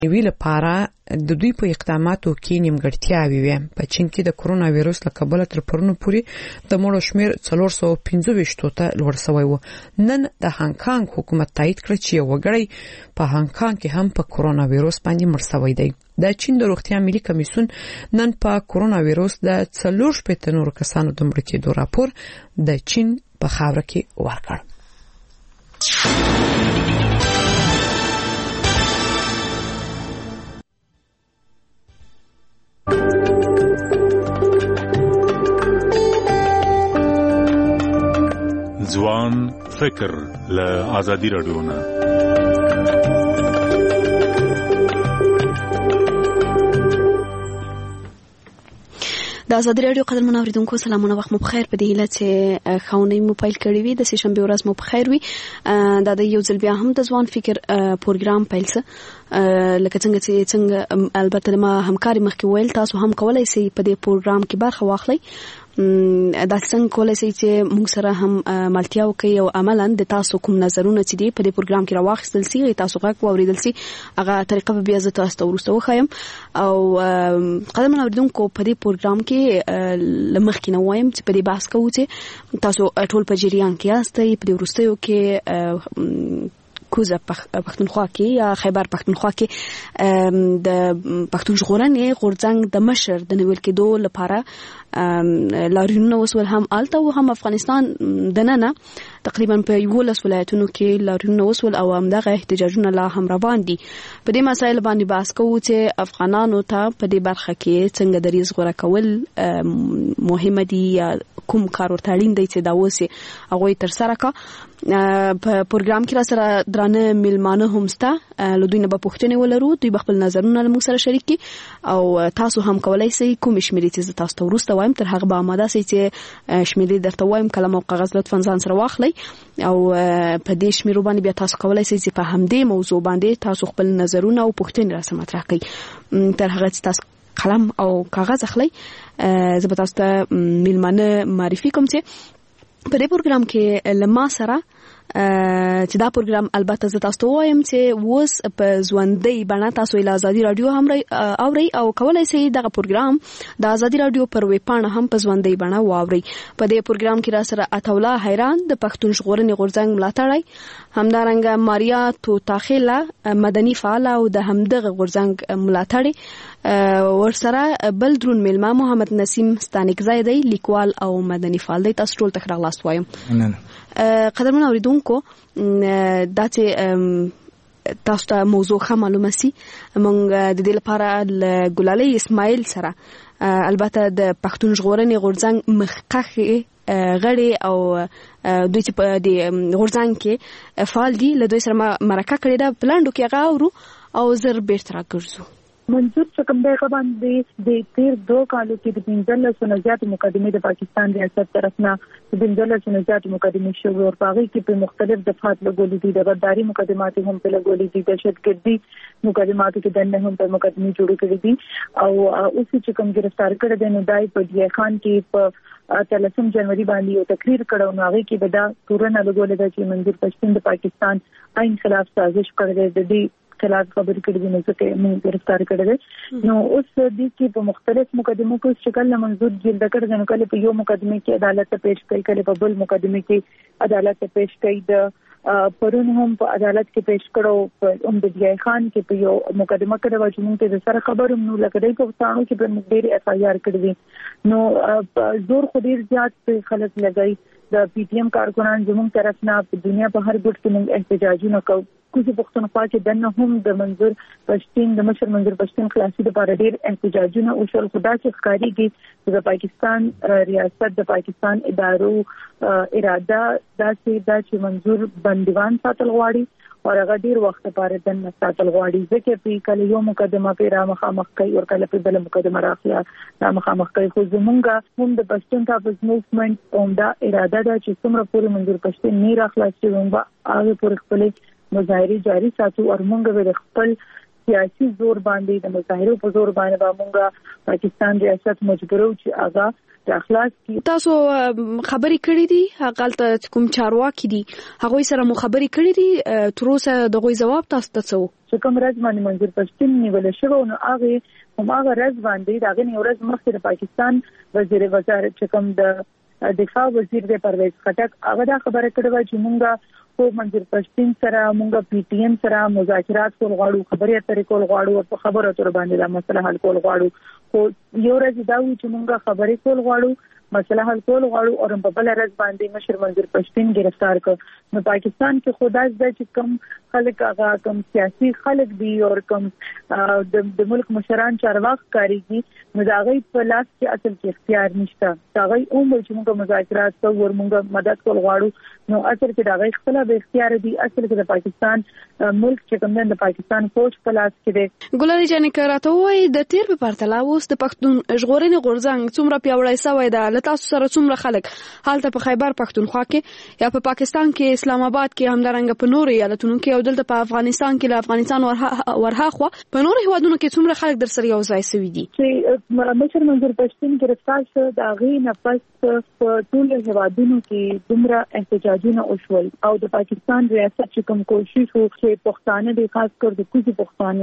ویل لپاره د دوی په اقداماتو کې نیمګړتیاوې وي. په چین کې د کرونا وایروس له کبله تر پرونو پورې د مړو شمیر 425 ته لوړ شوی و. نن د هانګ کانګ حکومت تایید کړ چې وګړي په هانګ کانګ کې هم په کرونا وایروس باندې مړ شوی دی. د چین د روغتیا ملي کمیسیون نن په کرونا وایروس د 4 نور کسانو د مړ کېدو راپور د چین په خاوره کې ورکړ. ځوان فکر له آزادی رادیو نه. د آزادی رادیو قدرمن اوریدونکو سلامونه، وخت مو بخیر. په دې هیله چې خاونې مو پیل کړی وي، د سې شنبه ورځ مو بخیر وي. دا د یو ځل بیا هم د ځوان فکر پروګرام پیل څه لکه څنګه البته ما همکاري مخکې ویل، تاسو هم کولای شئ په دې پروګرام کې برخه واخلئ. دا څنګه کولای شئ چې موږ سره هم ملتیا وکړي او عملاً د تاسو کوم نظرونه چې دی په دې پروګرام کې راوخیستل شي، تاسو غږ واوریدل شي، هغه طریقه به بیا زه تاسو ته وروسته وښیم. او قدرمن اوریدونکو په دې پروګرام کې لمخکې نه وایم چې په دې بحث کوو چې تاسو ټول په جریان کې یاستئ. په دې وروستیو کې کوزه پښتونخوا کې یا خیبر پښتونخوا کې د پښتون ژغورنې غورځنګ د مشر د نیول کېدو لپاره لارینونه وسول، هم آلته او هم افغانستان دننه تقریبا په 11 ولایتونو کې لارینونه وسول او همدغه احتجاجونه لا هم روان دي. په دې مسایل باندې بحث کوو چې افغانانو ته په دې برخه کې څنګه دریځ غوره کول مهمه دي یا کوم کار ورته اړین دی چې دا وسي هغه تر سره کا. په پروګرام کې را سره درانه میلمانه هم ستا، له دوی نه به پوښتنې ولرو، دوی خپل نظرونه موږ سره شریک کړي او تاسو هم کولای شئ کوم شمیرې چې تاسو ته وروسته وایم تر هغه به آماده شئ چې شمیرې درته وایم، کلم او کاغذ لطفا ځان سره واخلئ او په دې شمیرو باندې بیا تاسو کولای شئ چې په همدې موضوع باندې تاسو خپل نظرونه او پوښتنې را سره مطرح کړئ. تر هغه چې تاسو قلم او کاغذ اخلئ، زه به تاسو ته میلمانه معرفي کوم چې په دې پروګرام کې لما سره چې دا پروګرام البته زه تاسو ته وایم چې اوس په ژوندۍ بڼه تاسو له آزادی رادیو هم اورئ او کولای شئ دغه پروګرام د آزادی رادیو پر ویب پاڼه هم په ژوندۍ بڼه واورئ. په دې پروګرام کې را سره عطاالله حیران د پښتون ژغورنې غورځنګ ملاتړی، همدارنګه ماریا توتاخیله مدني فعال او د همدغه غورځنګ ملاتړی، ورسره بل درون میلمه محمد نسیم ستانکزی دی، لیکوال او مدني فعال دی. تاسو ټول ته راغلاست وایم. قدرمن اوریدونکو، دا چې تاسو ته موضوع ښه معلومه سي، موږ د دې لپاره ګلالۍ اسماعیل سره البته د پښتون ژغورنې غورځنګ مخکښ غړي او دوی چې په دې غورځنګ کې فعال دي، له دوی سره مرکه کړې ده. پلاندو کې هغه اورو او زر بیرته راګرځو. منظور چکم دغه باندې د تیر 2 کالو کې د 15 نزاعت مقدمه د پاکستان ریاست طرفنا د 15 نزاعت مقدمه شو او باغی کې په مختلف دفعات لګولې دي، د غداري مقدمات هم په لګولې دي، د دهشتګردي مقدمات کې دنه هم په مقدمه جوړ کړې دي او اوس چې کوم گرفتار کړه د نودای په دی خان کې په 13 جنوري باندې یو تقریر کړو، نو هغه کې به دا تورنه لګولې ده چې منظور پښتون د پاکستان عین خلاف سازش کړی دی، د خلاف خبرې کړې دي، نو څه موږ گرفتار کړل. نو اوس د دې په مختلف مقدمو کې شکل منظور جلد کړ، نو کله په یو مقدمه کې عدالت ته پیش کړي، کله په بل مقدمه کې عدالت ته پیش کړي. د پرون هم په عدالت کې پیش کړو په امدادي خان کې په یو مقدمه کې چې موږ ته سره خبروم، نو لکه دای په ستانو کې په ډېر اف آی آر کړی، نو زور خو ډېر زیات خلک لګای. د پی ټی ایم کارکونان زموږ طرف نه په دنیا په هر ګوټ کې موږ احتجاجونه کوو. کوزه پښتونخوا کې دنه هم د منظور پښتون د مشر منظور پښتون خلاصي لپاره ډېر احتجاجونه او شل خدا چې ښکاریږي د پاکستان ریاست د پاکستان ادارو اراده دا چې منظور بندیوان ساتل غواړي او هغه ډیر وخت لپاره دنه ساتل غواړي، ځکه په کله یو مقدمه په را مخامخ کوي او کله په بل مقدمه راخلا را مخامخ کوي. خو زمونږ هم د پښتون تاسو موومېنټ او دا اراده ده چې څومره پورې منظور پښتون نه راخلاصي ومبا هغه پورې خپل مظاهره جاری ساتو او موږ به خپل سیاسي زور باندې د مظاهرو په زور باندې موږ پاکستان ریاست مجبورو چې هغه د اخلاص کی. تاسو خبري کړې دي هغه ته کوم چارواکي دي هغه سره مو خبري کړې دي تر اوسه دغه جواب تاسو ته څه چې کوم راز باندې منظور پښتون نیول شو نو هغه هماغه راز باندې دغه یو ورځ مخکې د پاکستان وزیر وزارت چې کوم د دفاع وزیر د پرویز خټک هغه دا خبره کړې چې مونږه خو منظور پښتون سره مونږه پی ټی ایم سره مذاکرات کول غواړو خبرې اترې کول غواړو او په خبرو اترو باندې دا مسله حل کول غواړو خو یو ورځ دا و چې مونږه خبرې کول غواړو مسله حل کول غواړو او په بل ورځ باندې مشر منظور پښتون گرفتار کړ نو پاکستان کې خدای دې چې کم خلک هغه کم سیاسي خلک دي او کم د ملک مشران چارواک کاریږي نو دا غي په لاس کې اصل کې اختیار نشته دا غي چې موږ مذاکرات کوو او موږ مدد کول غواړو نو اصل کې دا غي خپل به اختیار دي اصل کې د پاکستان ملک چې کوم د پاکستان فوج په لاس کې دی. ګلالي جان کراته وای د تیر په پرتله اوس د پښتون ژغورنې غورځنګ څومره پیاوړی شوی دی تاسو سره څومره خلک حالت په خیبر پښتونخوا کې یا په پاکستان کې اسلام آباد کې همدارنګ په نورو ایالتونو کې او دلته په افغانستان کې له افغانستان ورهاخوا په نورو هیوادونو کې څومره خلک در سره یو ځای شوي دي چې مشر منظور پښتون گرفتار شو دا غي نفس په ټول هیوادونو کې دومره احتجاجونه وشول او د پاکستان ریاست چې کوم کوشش وکړ چې پښتانه د خاص کر د کوزي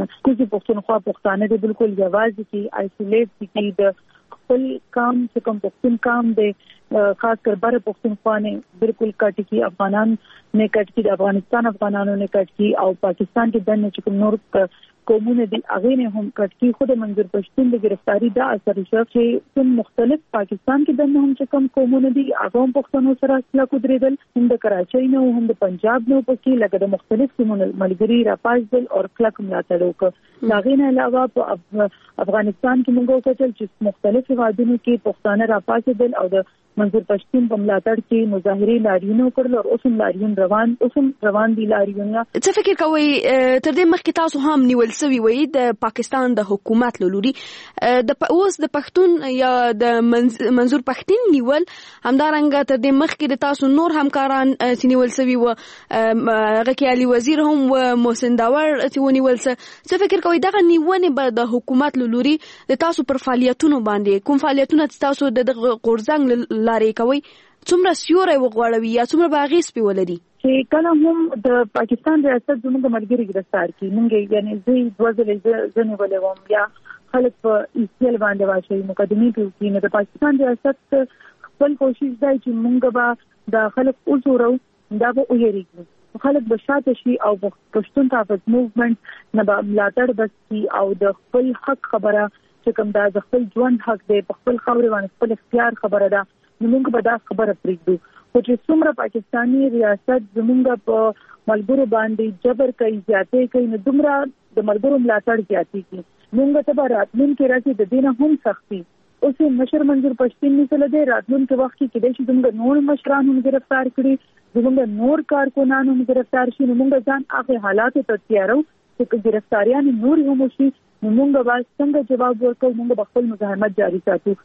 پښتونخوا پښتانه د بالکل یوازې کې آیسولیټ دي د خپل کام چې کوم پښتون کام دی خاص کر بر پښتونخوا نه بالکل کټ کی افغانان نه کټ کی د افغانستان افغانانو نه کټ کی او پاکستان کې د چې کوم نور قومونه دي هغه نه هم کټ کی خود منظور پښتون د گرفتاری دا اثر شو چې کوم مختلف پاکستان کې د هم چې کوم قومونه دي هغه هم پښتنو سره اصلاح کودرېدل هم د کراچۍ نه هم د پنجاب نه پکې لکه د مختلف قومونو ملګری راپاسدل او کلک ملاتړ وکړ دا غي نه علاوه په افغانستان کې موږ وکړل چې مختلف هیوادونو کې پښتانه راپاسدل او د منظور پښتون په ملاتړ کې مظاهرې لاریون وکړل او اوسم لاریون روان دي لاریونونه. څه فکر کوئ تر دې مخکې تاسو هم نیول سوي وي د پاکستان د حکومت لوري د اوس د پښتون یا د منظور پښتون نیول همدارنګه تر دې مخکې د تاسو نور همکاران چې نیول سوي و هغه کې علي وزیر هم و محسن داور چې ونیول څه فکر کوئ دغه نیونې به د حکومت لوري د تاسو پر فعالیتونو باندې کوم فعالیتونه تاسو د غورځنګ لارې کوي څومره سیوری وغوړوي یا څومره باغې سپی ولري چې کله هم د پاکستان ریاست زموږ ملګری گرفتار کی موږ یعنی زه دوزلې ځنې ولې وم یا خلک په ایسیل باندې واچي مقدمه کوي نو د پاکستان ریاست خپل کوشش دی چې موږ به د خلک وزورو دا به ویریږي خلک به شاته شي او پښتون تحفظ موومېنټ نه به ملاتړ بسي او د خپل حق خبره چې کوم دا د خپل ژوند حق دی په خپل خاورې باندې خپل اختیار خبره ده موږ به دا خبره پرېږدو خو چې څومره پاکستاني ریاست زموږ په ملګرو باندې جبر کوي زیاتې کوي نو دومره د ملګرو ملاتړ زیاتې کوي موږ ته به راتلونکي راځي د دې نه هم سختي اوس مشر منظور پښتون مثلا د راتلونکي وخت کې کېدای شي زموږ نور مشران هم گرفتار کړي زموږ نور کارکونان هم گرفتار شي نو موږ ځان هغه حالات ته تیارو چې گرفتاریان نور هم شي نو موږ به څنګه جواب ورکړو موږ خپل مزاحمت جاری ساتو.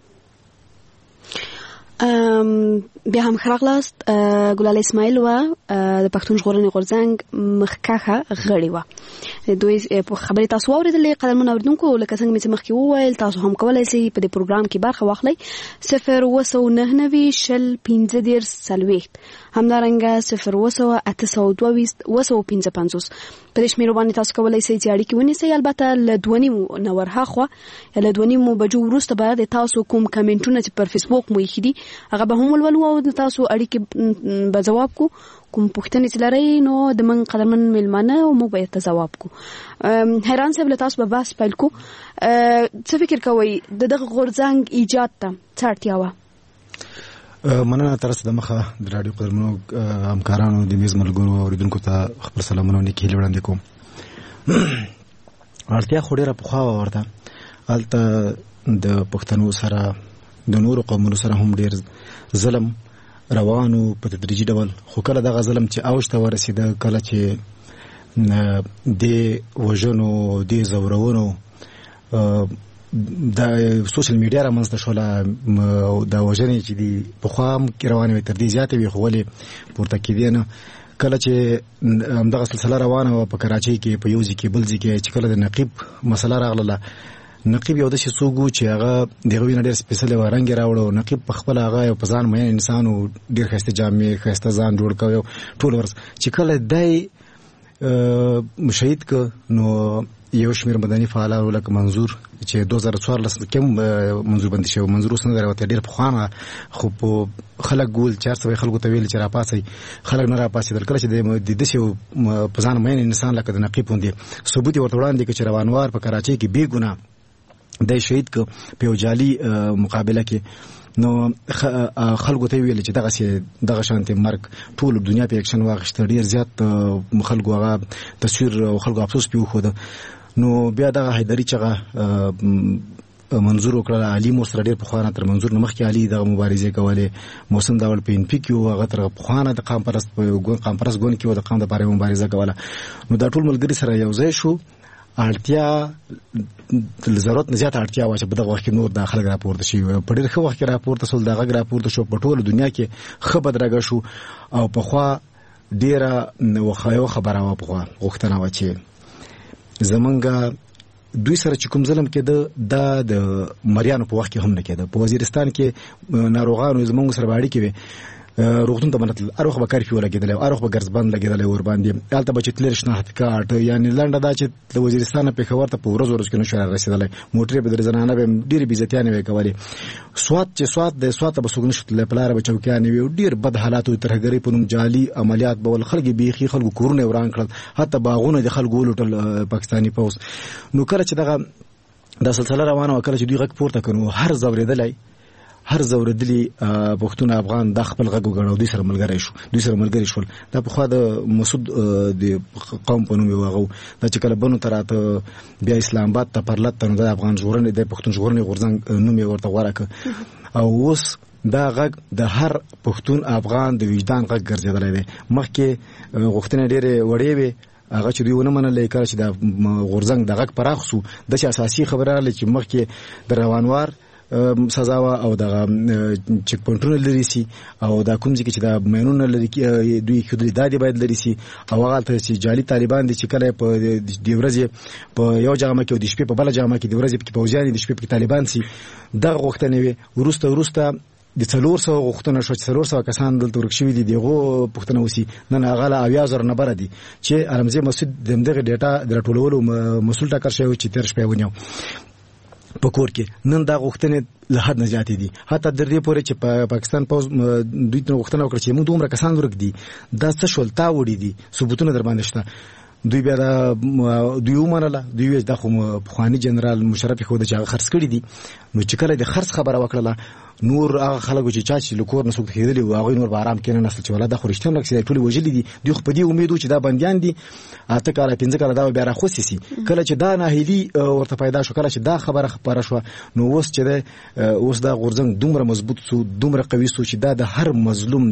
بیا هم خراغلاست ګلال اسماعیل و د پښتون ژغورنې غورځنګ مخکخه غړي و دوی په خبرې تاسو اوریدلې قدرمن اوریدونکو لکه څنګه چې مخکې وویل تاسو هم کولای شئ په دې پروګرام کې برخه واخلئ 02990 همدارنګه 02822 په دې شمیرو باندې تاسو کولای شئ چې اړیکې ونیسئ البته له دوونیمو نه ورهاخوا یا له دوونیمو بجو وروسته به د تاسو کوم کمنټونه چې پر فیسبوک مو یې دي هغه به هم ولولو او تاسو اړیکې به جواب کو کوم پوښتنې چې لرئ نو د من قدرمن ملمانه او موږ به ته جواب کو. هران صاحب له تاسو به بحث پیل کو څه فکر کوئ دغه غورځنګ ایجاد ته څه اړتیا وه؟ مننه تر څه د مخه د رادیو قدرمنو همکارانو د میز ملګرو اوریدونکو ته خپل سلامونه او نیکۍ وړاندې کوم. اړتیا خو ډېره پخوا ورته هلته د پښتنو سره د نورو قومونو سره هم ډېر ظلم روانو په تدریجي ډول خو کله دغه ظلم چې اوج ته ورسېده کله چې د وژنو د زورونو د سوشل میډیا رامنځته شوله د وژنې چې دي پخوا هم روانې وې تر دې زیاتې وې خو ولې پورته کېدې نه کله چې همدغه سلسله روانه و په کراچۍ کې په یوځي کې بلځي کې چې کله د نقیب مسله راغله نقیب یو د شي سوګو چې هغه دغه وینې ډېر سپیشل و رنگ راوړو نقیب په خپل هغه یو په ځان مې انسان او ډېر خسته جامې خسته ځان جوړ کاوه ټول ورس چې کله دای مشهید ک نو یو شمیر مدني فعالانو لکه منظور چې 2014 کې منظور باندې شو منظور اوس نه راوته ډېر پخوانه خو په خلک ګول 400 خلکو ته ویل چې را پاسي خلک نه را پاسي در کله چې د دې په ځان مې انسان لکه د نقیب وندي ثبوت ورته وړاندې کې چې روانوار په کراچۍ کې بے ګناه د شهید کو په جالي مقابله کې نو خلکو ته ویل چې دغه شانتي مرګ ټول دنیا په اکشن واغشته ډیر زیات خلکو هغه تصویر او خلکو افسوس پیو خو نو بیا دغه حیدری چې منظور وکړه علي مصر ډیر په خوانه تر منظور نمخ کې علي دغه مبارزه کوله موسم داول په ان پی کیو هغه تر په خوانه د قام پرست ګون کې و د قام د باره مبارزه کوله نو دا ټول ملګری سره یو ځای شو اړتیا ضرورت نه زیات اړتیا واشه په دغه وخت کې نور داخله راپورته شي په ډېر ښه وخت کې راپورته سول دغه راپورته شو په ټول دنیا کې خبر راغی شو او په خوا ډیره وخایو خبره وا په خوا غوښتنه و چې زمونږ دوی سره چې کوم ظلم کې د مریانو په وخت کې هم نه کېده په وزیرستان کې ناروغانو زمونږ سره باندې کې روغتون ته منتل اروخ به کارفیو لګیدل اروخ به ګرځبند لګیدل ور باندې الته به چې تلر شناخت کارت یعنی لنډه دا چې د وزیرستان په خبر ته په ورځ کې نشو رسیدل موټر به د زنانه به ډیر بیزتیانه وکولي سواد د سواد به سګن شتل په لار به چوکیانه وي ډیر بد حالات او ترهګری په نوم جالي عملیات به ول خلک بیخي خلکو کورونه وران کړل حتی باغونه د خلکو لټل پاکستاني پوس نو کله چې دغه د سلسله روانه وکړه چې دوی غږ پورته کړو هر زوردلی پښتون افغان د خپل غږ وګڼو دوی سره ملګری شول دا په خوا د مسعود د قوم په نوم یو دا چې کله بنو تراته بیا اسلام آباد ته پرلط ته د افغان ژغورنې د پښتون ژغورنې غورځنګ نوم یې ورته ورکړ او اوس دا غږ د هر پښتون افغان د وجدان غږ ګرځیدلی دی مخکې غوښتنې ډېرې وړې وې هغه چې دوی ونه منل کله چې د غورځنګ د غږ پراخ سو د اساسي خبره لري چې مخکې د روانوار سزا او د چک پوینټونو لري سي او دا کوم ځکه چې دا مېنونه لري دوی خدای دادی باید لري سي او هغه ته چې جالي طالبان دي چې کله په د ورځې په یو جامه کې او د شپې په بل جامه کې د ورځې په پوجاني د شپې په طالبان سي دا غوښتنه وي ورسته د 400 غوښتنه شو چې 400 کسان دلته ورکشوي دي دغه پښتنه وسی نن هغه لا اویا زر نه بر دي چې علمزي مسعود دغه ډیټا د ټولولو مسول ټاکر شوی چې تر شپې ونیو په کور کې نن دا غوښتنې له حد نه زیاتې دي حتی د دې پورې چې په پاکستان پوز دوی ته غوښتنه وکړه چې موږ دومره کسان ورک دي دا څه شول تا وړي دي ثبوتونه در باندې شته دوی بیا دوی ومنله دوی د خو پخوانی جنرال مشرف خو د چا خرڅ کړی دي نو چې کله د خرڅ خبره وکړه نور هغه خلکو چې چا چې لکور نسوک خېدلی او هغه نور بارام کینې نسل چې ولا د خورشتم لکه ټول وجلی دي دوی خو په دې امید چې دا بنديان دي اته کاله 15 کاله دا بیا راخوسي سي کله چې دا ناهیلی ورته پیدا شو کله چې دا خبره خبره شو نو اوس چې اوس دا غورځنګ دومره مضبوط سو دومره قوي سو چې دا د هر مظلوم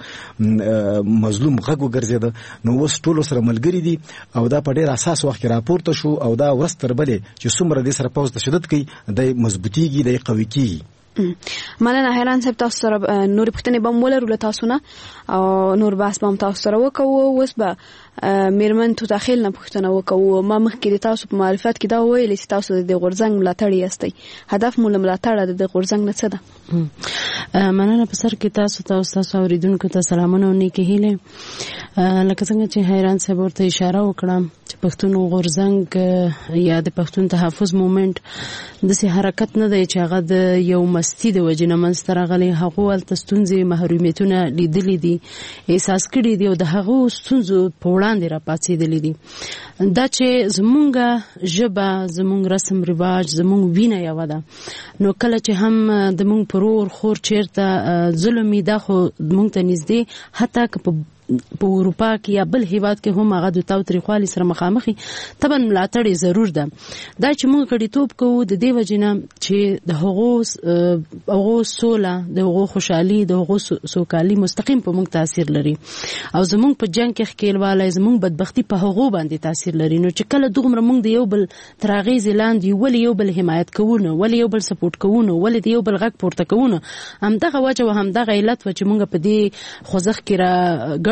غږ وګرځید نو اوس ټول سره ملګری دي او دا په ډیر اساس وخت راپورته شو او دا ورستر بلې چې څومره د سره پوز تشدد کوي د مضبوطیږي د قوي کیږي مننه حیران صاحب تاسو سره نور پښتنې بم ولرو تاسو نه او نور بحث بم تاسو سره وکړو اوس به میرمن تو داخل نه پښتنه وکړو ما مخکې تاسو په معرفت کې دا ویل چې تاسو د غورځنګ ملاتړ یاستئ هدف مو ملاتړ د غورځنګ نه څه ده مننه په سر کې تاسو اوریدونکو ته سلامونه او نیکی هیله لکه څنګه چې حیران صاحب ورته اشاره وکړه چې پښتون غورځنګ یا د پښتون تحفظ موومېنټ د سي حرکت نه دی چې هغه د یو مستی د وجنه منستر غلي هغه ول تستونځي محرومیتونه لیدلې دي احساس کړي دي او د هغه ستونزو په وړاندې را پاتېدلې دي دا چې زمونږه ژبه زمونږ رسم رواج زمونږ وینه یو ده نو کله چې هم د مونږ پرور خور چیرته ظلمي دا خو مونږ ته نږدې حتی که په اروپا کې یا بل هیواد کې هم هغه د تاوتریخوالي سره مخامخي طبعا ملاتړ ضرور ده دا چې موږ غړیتوب کوو د دې وجنه چې د هغو سوله د هغو خوشحالي د هغو سوکالي مستقیم په موږ تاثیر لري او زموږ په جنگ کې ښکیلواله زموږ بدبختی په هغو باندې تاثیر لري نو چې کله دومره موږ د یو بل تراغیز لاندې ولې یو بل حمایت کوونه ولې یو بل سپورټ کوونه ولې د یو بل غږ پورته کوونه همدغه وجه او همدغه علت و چې موږ په دې خوځښت کې را ګډ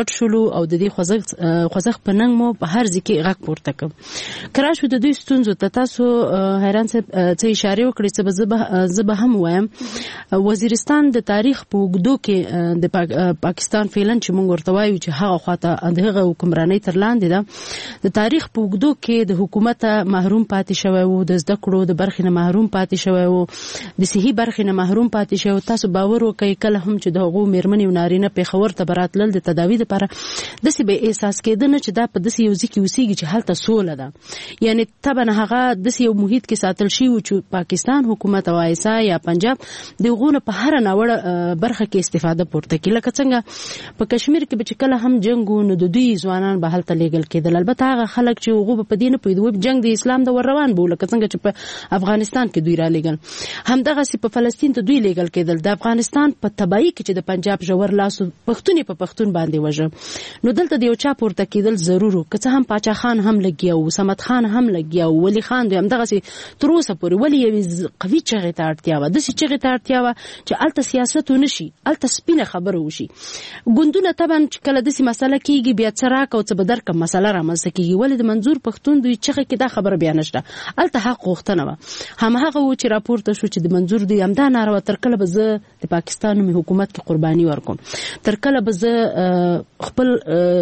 ګډ شولو او د دې خوځښت په ننګ مو په هر ځکه غږ پورته کړ. کله شو د دوی ستونزو ته تاسو حیران څه اشاره وکړي چې زه به هم وایم وزیرستان د تاریخ په اوږدو کې د پاکستان فعلن چې موږ ورته وایو چې هغه خواته دغه حکمرانۍ تر لاندې ده د تاریخ په اوږدو کې د حکومت محروم پاتې شوی وو د زده کړو د برخې نه محروم پاتې شوی وو د صحي برخې نه محروم پاتې شوی. تاسو باور وکړئ کله هم چې د هغو میرمنې او نارینه پېښور ته براتلل د تداوی لپاره داسې به احساس کېده نه چې دا په داسې یو ځای کې اوسېږي چې هلته سوله ده. یعنی طبعا هغه داسې یو محیط کې ساتل شوي وو چې پاکستان حکومت او آیسا یا پنجاب د هغو نه په هره ناوړه برخه کې استفاده پورته کړي. لکه څنګه په کشمیر کې به چې کله هم جنګ و نو د دوی ځوانان به هلته لیږل کېدل. البته هغه خلک چې هغو به په دې نه پوهېدل جنګ د اسلام د ور روان به لکه څنګه چې په افغانستان کې دوی را لیږل همدغسې په فلسطین ته دوی لیږل کېدل. د افغانستان په تباهي کې چې د پنجاب ژور لاس پښتون په پښتون باندې وژه نو دلته د یو چا پورته کېدل ضرور و. که څه هم پاچا خان هم لګیا و صمد خان هم لګیا و ولی خان دوی همدغسې تر اوسه پورې ولې یوې قوي چغې ته اړتیا وه داسې چغې ته اړتیا وه چې هلته سیاست ونه شي هلته سپینه خبره وشي. ګوندونه طبعا چې کله داسې مسله کېږي بیا څه راکه او څه به درکړم مسله رامنځته کېږي. ولې د منظور پښتون دوی چغې کې دا خبره بیا نشته هلته حق غوښتنه وه همهغه و چې راپورته شو چې د منظور دوی همدا ناره وه تر کله به زه د پاکستان نومي حکومت کې قرباني ورکوم تر کله به زه خپل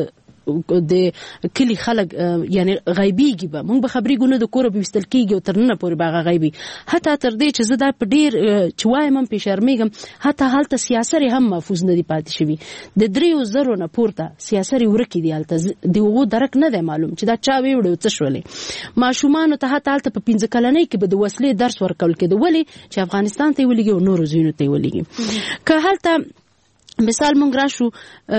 د کلی خلک یعنی غیبیږي به موږ به خبرېږو نه د کوره به ویستل کېږي او تر ننه پورې به هغه غیبي حتی تر دې چې زه دا په ډېر چې وایم هم پې شرمېږم حتی هلته سیاسرې هم محفوظ نه دي پاتې شوي د 3,000 نه پورته سیاسرې ورکې دي هلته د هغو درک نه دی معلوم چې دا چا ویوړې او څه شولې. ماشومانو ته حتی هلته په 15 کلنۍ کې به د وسلې درس ورکول کېده ولې چې افغانستان ته یې ولېږي او نورو ځایونو ته یې ولېږي. که هلته مثال مونږ راشو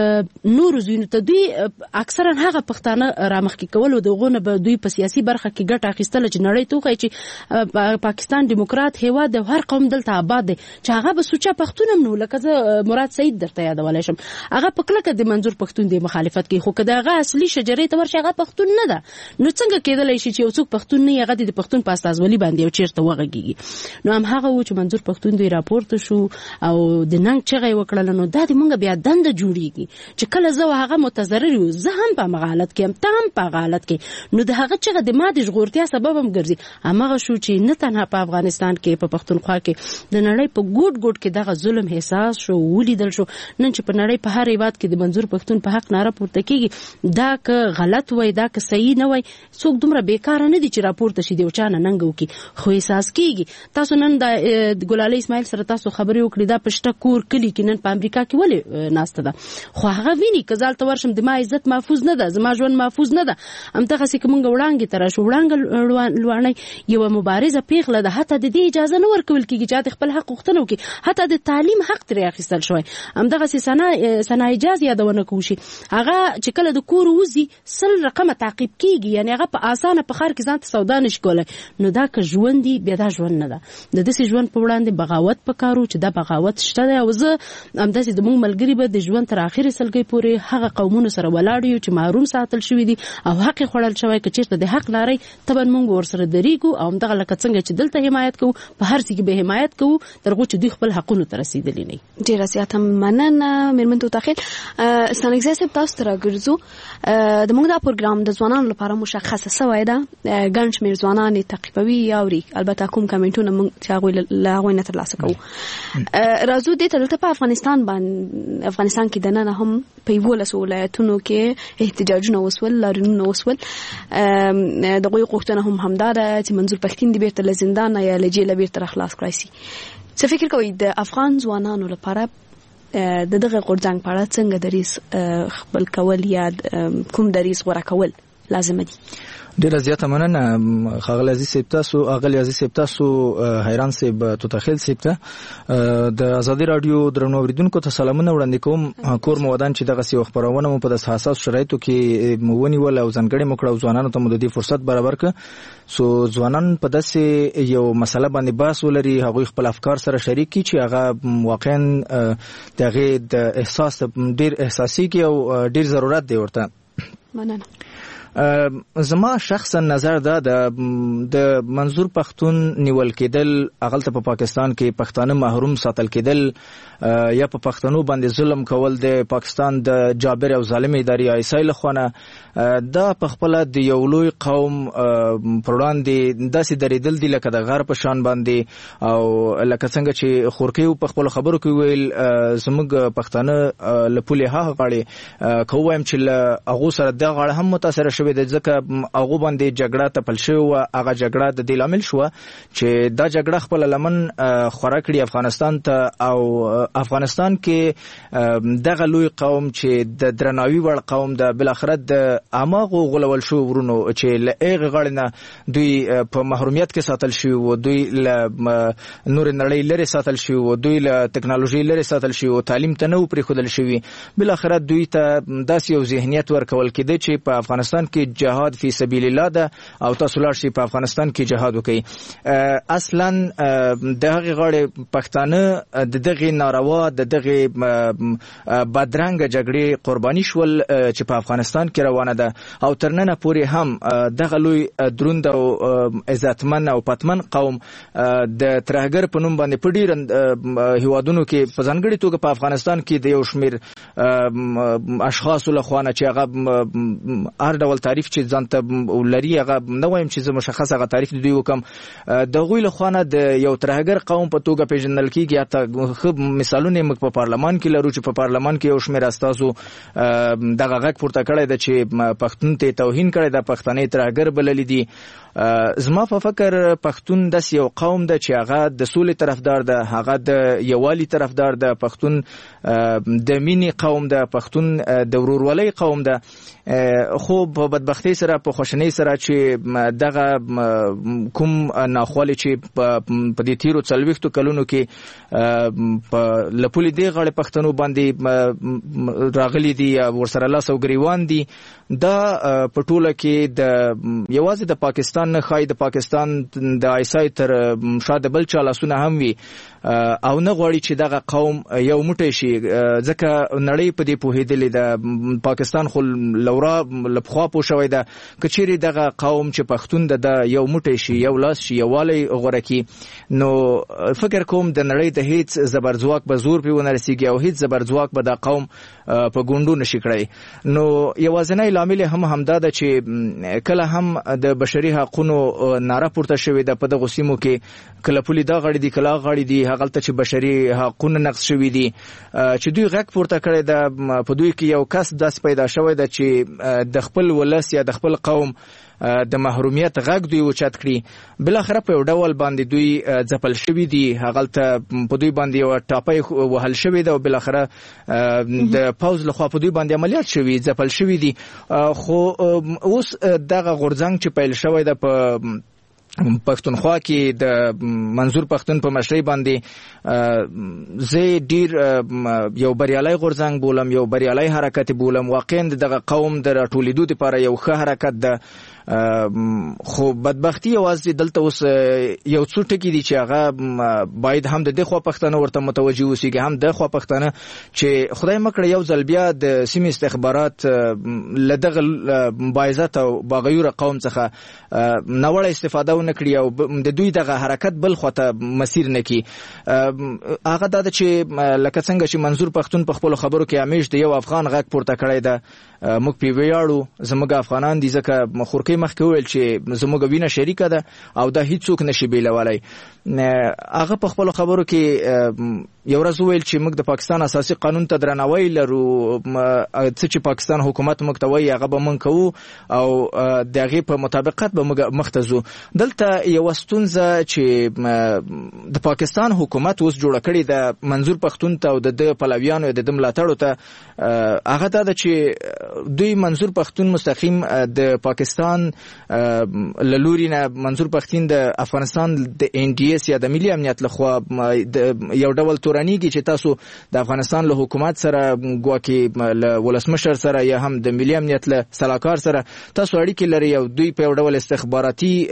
نورو ځایونو ته دوی اکثرا هغه پښتانه رامخکې کول او د هغو نه به دوی په سیاسي برخه کې ګټه اخیستله چې نړۍ ته وښایي چې پاکستان ډیموکرات هیواد دی او هر قوم دلته آباد دی چې هغه به سوچه پښتون هم نه و لکه زه مراد سعید درته یادولی شم هغه په کلکه د منظور پښتون دی مخالفت کوي خو که د هغه اصلي شجرې ته ورشي هغه پښتون نه ده نو څنګه کېدلی شي چې یو څوک پښتون نه وي هغه د پښتون په استازولي باندې یو چېرته وغږېږي. نو همهغه و چې منظور پښتون دوی راپورته شو او د ننګ چغه یې وکړله نو دا د مونږ بیا دنده جوړیږي چې کله زه هغه متضرر یو زه هم په هغه حالت کې هم ته هم په هغه حالت کې نو د هغه چغه د ما د ژغورتیا سبب هم ګرځي. همغه شو چې نه تنها په افغانستان کې په پښتونخوا کې د نړۍ په ګوټ ګوټ کې دغه ظلم احساس شو ولیدل شو. نن چې په نړۍ په هر هیواد کې د منظور پښتون په حق ناره پورته کېږي دا که غلط وای دا که صحیح نه وای څوک دومره بیکاره نه دي چې راپورته شي د یو چا نه ننګ وکړي خو احساس کېږي. تاسو نن د ګلالۍ اسماعیل سره تاسو خبرې وکړې دا په شته کور کلي کې نن په امریکا کې ولې ناسته ده خو هغه ویني که زه هلته ورشم د ما عزت محفوظ نه ده زما ژوند محفوظ نه ده. همدغسې که مونږ وړانګې ته راشو وړانګه لوڼۍ یوه مبارزه پیغله ده حتی د دې اجازه نه ورکول کېږي چې هغه خپل حق غوښتنه وکړي حتی د تعلیم حق ترې اخیستل شوی. همدغسې ثنا اجاز یادونه کوو شي هغه چې کله د کور وځي 100 رقمه تعقیب کېږي یعنی هغه په اسانه په ښار کې ځان ته سودا نشي کولی نو دا که ژوند دي بیا دا ژوند نه ده. د داسې ژوند په وړاندې بغاوت پکار و چې دا بغاوت شته دی او زه همداسې د مونږ ملګري به د ژوند تر اخرې سلګۍ پورې هغه قومونو سره ولاړ یو چې محروم ساتل شوي دي او حق یې خوړل شوی که چېرته د حق لارۍ طبعا مونږ ورسره درېږو او همدغه لکه څنګه چې دلته حمایت کوو په هر ځای کې به حمایت کوو تر هغو چې دوی خپل حقونو ته رسېدلي نه وي. ډېره زیاته مننه مېرمن توتاخیل. ستانکزی صاحب تاسو ته راګرځو د مونږ دا پروګرام د ځوانانو لپاره مشخصه سوی ده ګڼ شمېر ځوانان یې تعقیبوي یا اوري البته کوم کمنټونه مونږ چې هغوی نه ترلاسه کوو. راځو دې ته دلته په افغانستان کې دننه هم په 11 ولایتونو کې احتجاجونه وسول لاریونونه وسول د هغوی غوښتنه هم همدا ده چې منظور پښتین دې بیرته له زندانه یا له جیله بیرته راخلاص کړای شي. څه فکر کوئ د افغان ځوانانو لپاره د دغه غورځنګ په اړه څنګه دریځ خپل کول یا کوم دریځ غوره کول لازم دي؟ ډیره زیاته مننه ښاغلی عزیز صاحب تاسو حیران صاحب توتاخیل صاحب ته د ازادي راډیو درنو اوریدونکو ته سلامونه وړاندې کوم. کور مو ودان چې دغسې یو خپرونه مو په داسې حساسو شرایطو کې ونیول او ځانګړې مو کړه او ځوانانو ته مو د دې فرصت برابر کړه سو ځوانان په داسې یو مسله باندې بحث ولري هغوی خپل افکار سره شریک کړي چې هغه واقعا د هغې د احساس ډېر احساسي کړي او ډېر ضرورت دی ورته. مننه. زما شخصا نظر دا د منظور پښتون نیول کېدل اغلته په پاکستان کې پښتانه محروم ساتل کېدل یا په پښتنو باندې ظلم کول د پاکستان د جابر او ظالم ادارې آیسای لخوانه دا په خپل د یو لوی قوم پروړاندې داسې درېدل دي لکه د غرب په شان باندې او لکه څنګه چې خورکیو په خپل خبرو کې ویل زموږ پښتانه لپولې ها غاړي کوم چې هغه سره د غاړه هم متاثر شوی د ځکه هغه باندې جګړه تپل شو او هغه جګړه د دې لامل شو چې دا جګړه خپل لمن خورا کړی افغانستان ته او افغانستان کې دغه لوی قوم چې د درناوي وړ قوم د بل اخر د اماغو غلول شو ورونو چې لغه غړنه دوی په محرومیت کې ساتل شي او دوی له نور نړۍ لري ساتل شي او دوی له ټکنالوژي لري ساتل شي او تعلیم ته نو پرې خودل شي بل اخر دوی ته داسې یو ذهنیت ورکول کېده چې په افغانستان کې جهاد فی سبیل الله ده او تاسو لار شي په افغانستان کې جهاد وکړي اصلا دغه غړي پښتانه د دغه ناروا د دغه بدرنګ جګړې قرباني شول چې په افغانستان کې روانه ده او ترننه پورې هم دغه لوی دروند او عزتمن او پتمن قوم د ترهګر په نوم باندې په ډیر هیوادونو کې په ځانګړي توګه په افغانستان کې د یو شمیر اشخاص له خوانه چې هغه هر ډول تعریف چې ځانته لري هغه نه وایم چې زه مشخص هغه تعریف دوی وکم د غوی له خوانه د یو ترهګر قوم په توګه پیژندل کیږي حتی خب مثالونه موږ په پارلمان کې لرو چې په پارلمان کې یو شمېر استادو دغه غږ پورته کړی د چې پښتون ته توهین کړی د پښتنې ترهګر بللی دي زما په فکر پښتون د یو قوم د چې هغه د سولې طرفدار ده هغه د یووالي طرفدار ده پښتون د مینې قوم ده پښتون د ورورولۍ قوم ده خو په بدبختی سره په خوشنۍ سره چې دغه کوم ناخوالي چې په دې تیرو 40 کلونو کې په لپولې دی غړي پښتنو باندې راغلي دي ورسره لاس او ګریوان دي دا په ټوله کې د یوازې د پاکستان نه خای د پاکستان د آیسای تر شاده بل چا لاسونه هم وي او نه غواړي چې دغه قوم یو موټی شي ځکه نړۍ په دې پوهېدلې ده پاکستان خو لورا لپخوا پوښوي ده کچېری دغه قوم چې پښتون د یو موټی شي یو لاس شي یووالی غوړه کی نو فکر کوم د نړۍ د هیڅ زبرځواک به زور پیونه رسیږي او هیڅ زبرځواک به د قوم په ګوندو نشي کړی نو یوازینی لامل همدا ده چې کله هم د بشري حقوقو ناره پورته شوې ده په دغه سیمو کې کله پولی دا غړي دي کله غړي دي هغه ته چې بشري حقوق نقض شوي دي چې دوی غږ پورته کړی ده په دوی کې یو کس داس پیدا شوی ده چې د خپل ولس یا د خپل قوم د محرومیت غږ دوی اوچت کړي بل اخر په ډول باندې دوی ځپل شوی دي هغه ته په دوی باندې یو ټاپي وهل شوی ده او بل اخر د پاوز لخوا په دوی باندې عملیات شوی ځپل شوی دي خو اوس دغه غورځنګ چې پیل شوی ده په پښتونخوا کې د منظور پښتون په مشرۍ باندې زه ډیر یو بریالي غورځنګ بولم یو بریالي حرکت بولم واقعا دغه قوم د راټولیدو لپاره یو ښه حرکت ده خو بدبختی یوازې دلته اوس یو څو ټکي دي چې هغه باید هم د خوا پښتنه ورته متوجي اوسېږي هم د خوا پښتنه چې خدای مکړه یو ځل بیا د سیمې استخبارات لدغه باعزت او باغیور قوم څخه نوړه استفاده ونه کړي او د دوی دغه حرکت بل خواته مسیر نه کی هغه د چې لکه څنګه چې منظور پښتون په خپل خبرو کې همیش د یو افغان غږ پورته کړی ده موږ پی ویاړو زموږ افغانان دي ځکه مخورکې مخکې ویل چې زموږ وینه شریکه ده او دا هیڅوک نشي بیلولای هغه په خپل خبرو کې یو ورځ ویل چې موږ د پاکستان اساسي قانون ته درناوی لرو چې پاکستان حکومت موږ ته وایي هغه به موږ کوو او دغه په مطابقت به موږ مختزو دلته یو ستونزه چې د پاکستان حکومت اوس جوړ کړی د منظور پښتون ته او د پلویانو د ملاتړو ته هغه ته چې دوی منظور پښتون مستقیم د پاکستان لوري نه منظور پښتون د افغانستان د ان ډي اس یا د ملي امنیت لخوا یو ډول تورانیږي چې تاسو د افغانستان له حکومت سره ګواکې له ولسمشر سره یا هم د ملي امنیت له سلاکار سره تاسو اړیکې لري او دوی په یو ډول استخباراتي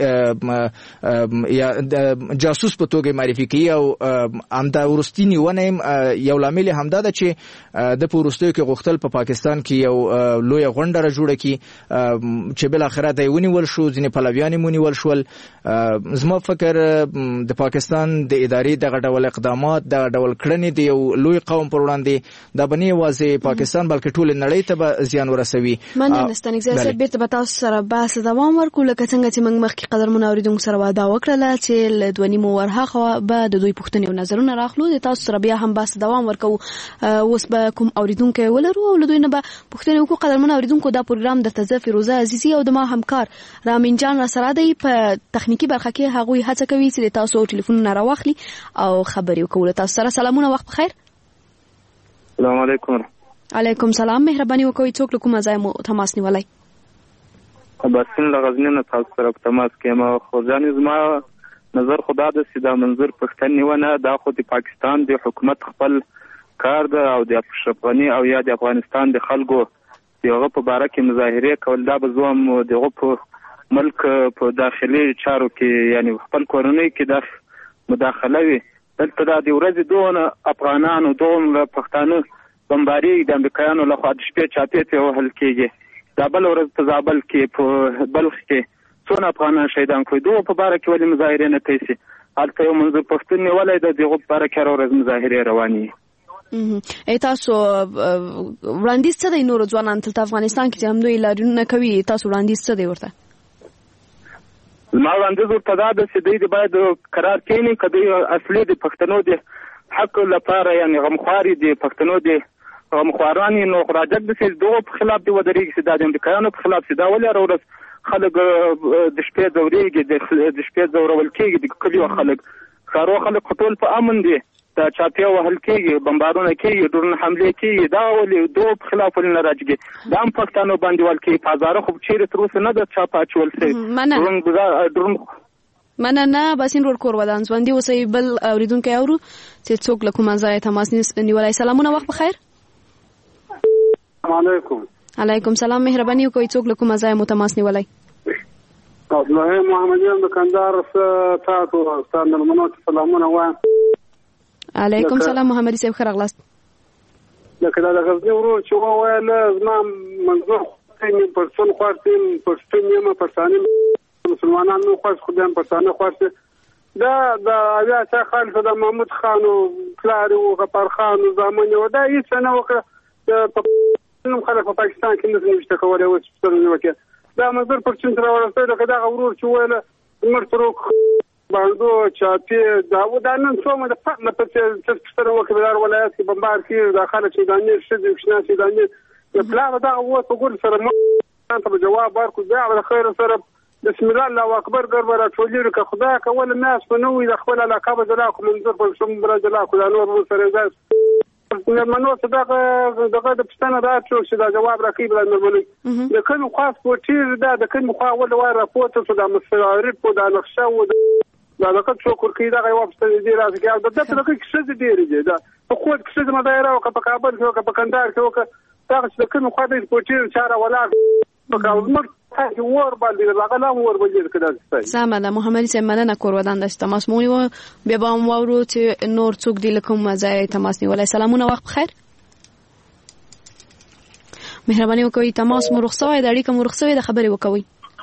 یا جاسوس په توګه معرفي کوي او همدا ورستینی ونه یو لامل همدا ده چې د پورستیو کې غوښتل په پاکستان کې یو لوی غونډه جوړه کی چې بل اخره د ونیول شو ځینې پلویان مونیول شول. زما فکر د پاکستان د ادارې د غډول اقدامات د غډول کړنې د یو لوی قوم پر وړاندې د بنې وازه پاکستان بلکې ټول نړۍ ته زیان ورسوي. مننه ستنګ زه بیرته به تاسو سره بحث دوام ورکړو لکه څنګه چې موږ مخکې قدر منوریدونکو سره وعده وکړه چې ل دوه نیمو ورهغه به د دوی پوښتنې او نظرونه راخلو د تاسو سره بیا هم بحث دوام ورکو. اوس به کوم اوریدونکو ولرو او له دوی نه به پوښتنې وکړو. قدر منوریدونکو دا پروګرام د تزه فیروزه عزیزی او د ما همکار رامین جان سره دی په تخنیکی برخه کې هغه هڅه کوي چې تاسو ټلیفون نه راوخلي او خبرې وکړو. تاسو سره سلامونه وخت بخیر. السلام علیکم. علیکم سلام. مهرباني وکړئ څوک له کومه ځای مو تماس نیولای؟ باسن لغزنی نه تاسو سره تماس کوم. خو ځان زما نظر خدا د سیدا منظر پښتني ونه دا خو د پاکستان د حکومت خپل کار ده او د افغاني او یا د افغانستان د خلکو دغه په باره کې مظاهره کول دا به زوم دغه په ملک په داخلي چارو کې یعنی خپل کورنۍ کې د مداخله وي. دلته د ورځې دوه افغانانو دوه پښتانه بمباري د امریکایانو له خوا د شپې چاپې ته وهل کېږي. دا بل ورځ په زابل کې په بلخ کې څونه افغانان شهیدان کړي. دوه په باره کې ولې مظاهره نه کوي؟ هلته یو منظور پښتون نیولی د دغه په باره کې هره ورځ مظاهرې روانې. تاسو وړاندیز څه دی نور ځوانان تل افغانستان کې چې هم دوی لارونه کوي تاسو وړاندیز څه دی ورته؟ ما وړاندیز ورته دا ده چې دوی باید قرار کېني که دوی اصلي د پښتنو د حق لپاره یعنې غمخواري د پښتنو د غمخواران نو راجک د دغو په خلاف دی ودرېږي چې دا د امریکایانو په خلاف چې دا ولې هره ورځ خلک د شپې ځورېږي د شپې ځورول کېږي د کلیو خلک ښارو خلک خو ټول په امن دي. دا چاپیا وهل کېږي بمبارونه کېږي ډرون حملې کېږي دا ولې دغو په خلاف ولې نه راجګي؟ دا هم پښتانو باندې ول کېږي په هزاره خو چیرې تر اوسه نه ده چا په اچول سوی ډرون. مننه. باسین رور کور ودان ځوندي اوسئ. بل اوریدونکي اورو چې څوک له کومه ځایه تماس نیولای. سلامونه وخت بخیر. السلام علیکم. علیکم سلام. مهرباني وکړئ څوک له کومه ځایه مو تماس نیولای؟ الله محمدیان د کندهار تاسو ستاسو منو سلامونه وایم. علیکم سلام محمدي صاحب خیر اغلاست. لکه دا غزنی ورو چې وویل زما منظور خو پرسون خوارتیم پښتون یم پښتانه مسلمانان نو خوښ خدام پښتانه خوښ دا د اویا څخه خالص د محمود خان او کلار او غفار خان زمانه ودا هیڅ نه وکړه په خلک په پاکستان کې نشته کولای و چې څه وکړي. دا منظور پښتون سره ورسته دا غرور چې ویل مرترو باندې چاپی دا ودانن څومره د پټنه په څه څه وکړار ولایت کې بمبار کې داخله چې دانې شې شنه چې دانې په پلان دا و په ګور سره مو ته جواب ورکو دا على خیر سره بسم الله الله اکبر ګربره ټولیر که خدا کول ناس په نوې د خپل علاقه بدلاکو منظور په شوم برجلاکو دا نور سره ځای منو صدقه دغه د پښتنه راټول چې دا جواب راکې بل نه ولي د کوم خاص پورتیر دا د کوم خوا ول وای راپورټ څه د مسعارف په د نقشه و دا دغه څوک ورکی دا غوښتل دي راځي دا د دغه کې څه دي دا په خود کې څه مدایره او په کابل کې او په کندهار کې او دا چې کوم خوا د پورتیر چاره ولا په کابل کې ور باندې هغه لا ور باندې کړه. سامه محمد صاحب مننه کور ودان د تماس مونږ بیا به مو ورو چې نور څوک دی لکه مزای تماس نیولای. سلامونه وخت بخیر. مهرباني وکړئ تماس مو رخصوي د اړیکه مو رخصوي د خبرې وکوي.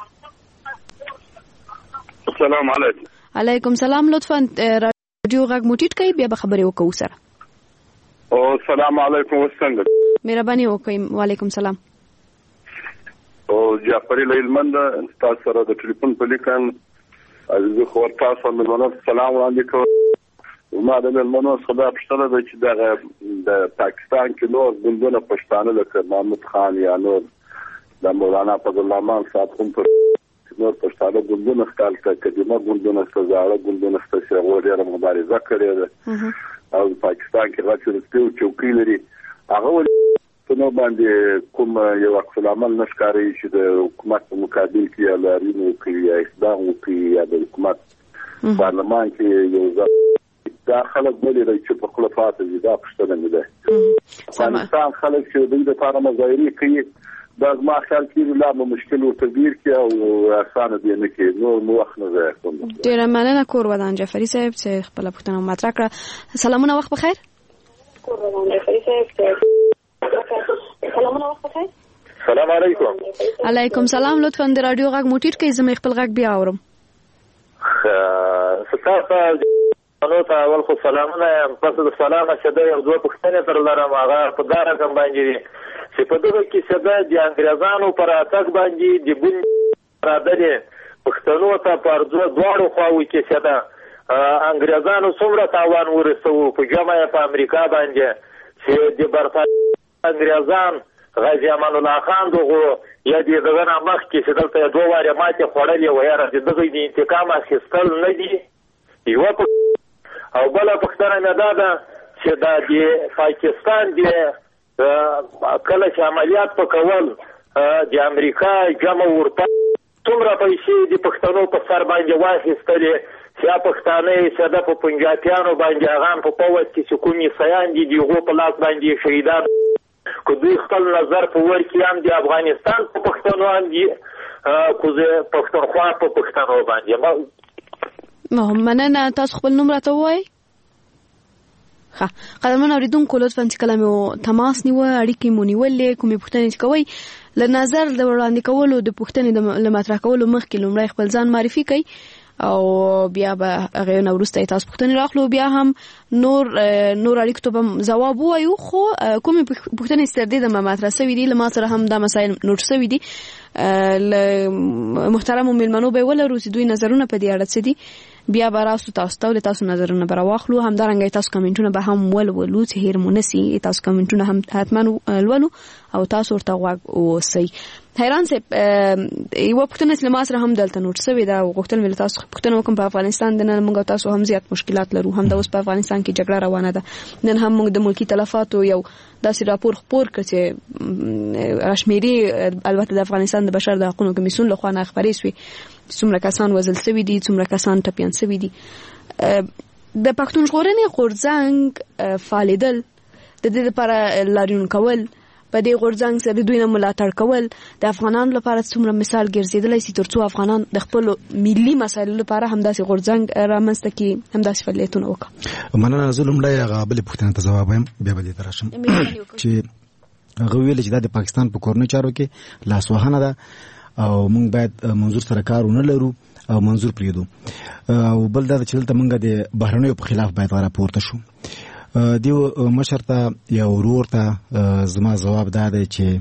السلام علیکم. علیکم سلام. لطفا رادیو غږ مو ټیټ کړئ بیا به خبرې وکړو سره. او السلام علیکم وسنګ. مهرباني وکړئ. وعلیکم سلام. او جعفری لیلمند تاسو سره د ټلیفون په لیکن عزیز خو تاسو ملمنو سلام علیکم. ما د ملمنو خدا پښتنه د چې د پاکستان کې نور ګوندونه پښتانه لکه محمود خان یا نور د مولانا فضل الله مان صاحب کوم نور پښتانه ګوندونه خپل کډیمه ګوندونه ستزاړه ګوندونه ستاسو غوډه مبارزه کړې ده او پاکستان کې راځي چې چوکۍ لري هغه په نو باندې کوم یو عکس العمل نشکاري چې د حکومت په مقابل کې یا لارینو کې یا اقدام کوي یا د حکومت پارلمان کې یو دا خلک بلې چې په خلافات دي دا پښتنه نه ده. افغانستان خلک چې د لپاره مظاهرې کوي دا زما خیال کې لا مشکل ورته ډیر کې او اسانه دی نه کې نو مو وخت نه ځای کوم. ډیر مننه کور ودان جعفری صاحب چې خپل پوښتنه مطرح کړه. سلامونه وخت بخیر. کور ودان جعفری صاحب سلامونه وخت بخیر. سلام علیکم. علیکم سلام. لطفا د رادیو غږ موټیر کې زما خپل غږ بیا اورم. ستاسو نو ته اول خو سلامونه پس د سلامه شته یو دوه پوښتنې تر لرم. هغه په دا رقم باندې چې په دغه کې شته د انګریزانو پر اتاک باندې د بن برادرې پښتنو ته پر دواړو خواوو کې شته انګریزانو څومره تاوان ورسوه په جمع په امریکا باندې چې د برتانیې انګریزان غازی امان الله خان دغه یا دغه نه مخکې چې دلته دوه واره ماتې خوړلې وه یاره د دغه د انتقام اخیستل نه دي یوه او بله پوښتنه مې دا ده چې دا د پاکستان د کله چې عملیات په کول د امریکا جمع ورته څومره پیسې د پښتنو په سر باندې واخیستلې چې هغه پښتانه یې سده په پنجابیانو باندې هغه هم په پوځ کې چې کوم عیسایان دي د هغو په لاس باندې شهیدان که دوی خپل نظر په ورکړي هم د افغانستان په پښتنو هم دي پښتونخوا په پښتنو باندې. مننه. تاسو خپل نوم راته ووایئ. ښه قدرمن اورېدونکو لطفا چې کله مو تماس نیوه اړیکې مو نیولې کومې پوښتنې چې کوئ له نظر د وړاندې کولو د پوښتنې له مطرح کولو مخکې لومړی خپل ځان معرفي کوئ او بیا به هغې نه وروسته تاسو پوښتنې راخلو بیا هم نور اړیکو ته به ځواب ووایو. خو کومې پوښتنې چې تر دې دمه مطرح سوي دي له ما سره هم دا مسایل نوټ سوي دي له محترمو مېلمنو به یې ولرو چې دوی نظرونه په دې اړه څه دي بیا به راستو تاسو ته تاسو نظرونه به راواخلو. همدارنګه تاسو کمنټونه به هم ولولو چې هیر مو نسي. تاسو کمنټونه هم حتما ولولو او تاسو ورته غوږ اوسئ. حیران صاحب یوه پوښتنه چې له ما سره هم دلته نوټ سوې ده او غوښتل مې له تاسو پوښتنه وکړم. په افغانستان د نن موږ تاسو هم زیات مشکلات لرو. هم د اوس په افغانستان کې جګړه روانه ده. نن هم موږ د ملکي تلفاتو یو داسې راپور خپور کړ چې راشمیري البته د افغانستان د بشر د حقوقو کمیسیون لخوا نه خبرې سوې څومره کسان وژل سوي دي څومره کسان ټپیان سوي دي. د پښتون ژغورنې غورځنګ فعالېدل د دې لپاره لاریون کول په دې غورځنګ سره دوی نه ملاتړ کول د افغانانو لپاره څومره مثال ګرځېدلی سي تر څو افغانان د خپلو ملي مسایلو لپاره همداسې غورځنګ رامنځته کړي همداسې فعالیتونه وکړي. مننه. زه لومړی هغه بلې پوښتنې ته ځواب وایم بیا به دې ته راشم چې هغه ویل چې دا د پاکستان په کورنیو چارو کې لاسوهنه ده او موږ باید منظور سره کار ونه لرو او منظور پرېږدو. او بل دا چې دلته موږ د بهرنیو په خلاف باید راپورته شو. دیو مشر ته یا ورور ته زما ځواب دا دی چې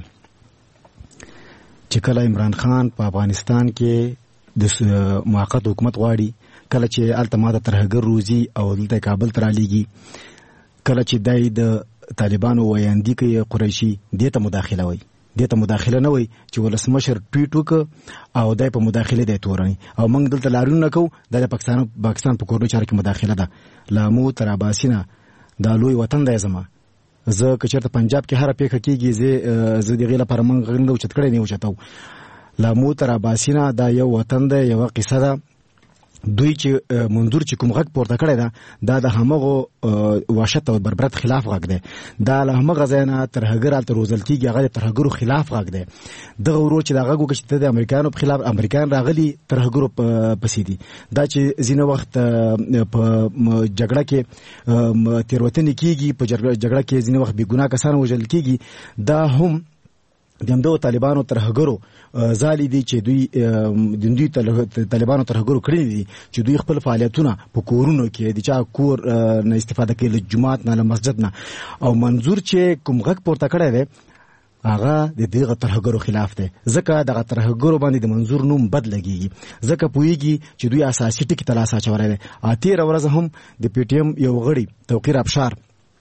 کله عمران خان په افغانستان کې د موقت حکومت غواړي کله چې هلته ماته ترهګر روزي او دلته کابل ته رالیږي کله چې دی د طالبانو ویاندي کوي قریشي دې ته مداخله وایي دې ته مداخله نه وایي چې ولسمشر ټویټ وکړه او دی په مداخله دی تورني او موږ دلته لاریون نه کوو دا د پاکستان په کورنیو چارو کې مداخله ده. لامو تر اباسینه دا لوی وطن دی زما. زه که چېرته پنجاب کې هره پیښه کېږي زه د هغې لپاره موږ غږ نه اوچت کړی نه اوچتو. لامو تر اباسینه دا یو وطن دی یوه قصه ده. دوی چې منظور چې کوم غږ پورته کړی ده دا د همغو وحشت او بربرت خلاف غږ دی. دا له همغه ځای نه ترهګر هلته روزل کېږي هغه د ترهګرو خلاف غږ دی. دغه ورور چې دا غږ وکړي چې د امریکایانو په خلاف امریکایان راغلي ترهګرو پسې دي. دا چې ځینې وخت په جګړه کې تېروتنې کېږي په جګړه کې ځینې وخت بې ګناه کسان وژل کېږي دا هم د همدغو طالبانو ترهګرو ځالې دي چې دوی طالبانو ترهګرو کړي دي چې دوی خپل فعالیتونه په کورونو کې د چا کور نه استفاده کوي له جومات نه له مسجد نه او منظور چې کوم غږ پورته کړی دی هغه د دغه ترهګرو خلاف دی. ځکه دغه ترهګرو باندې د منظور نوم بد لګېږي ځکه پوهېږي چې دوی اساسي ټکي ته لاس اچولی دی. تېره ورځ هم د پی ټي ایم یو غړي توقیر ابشار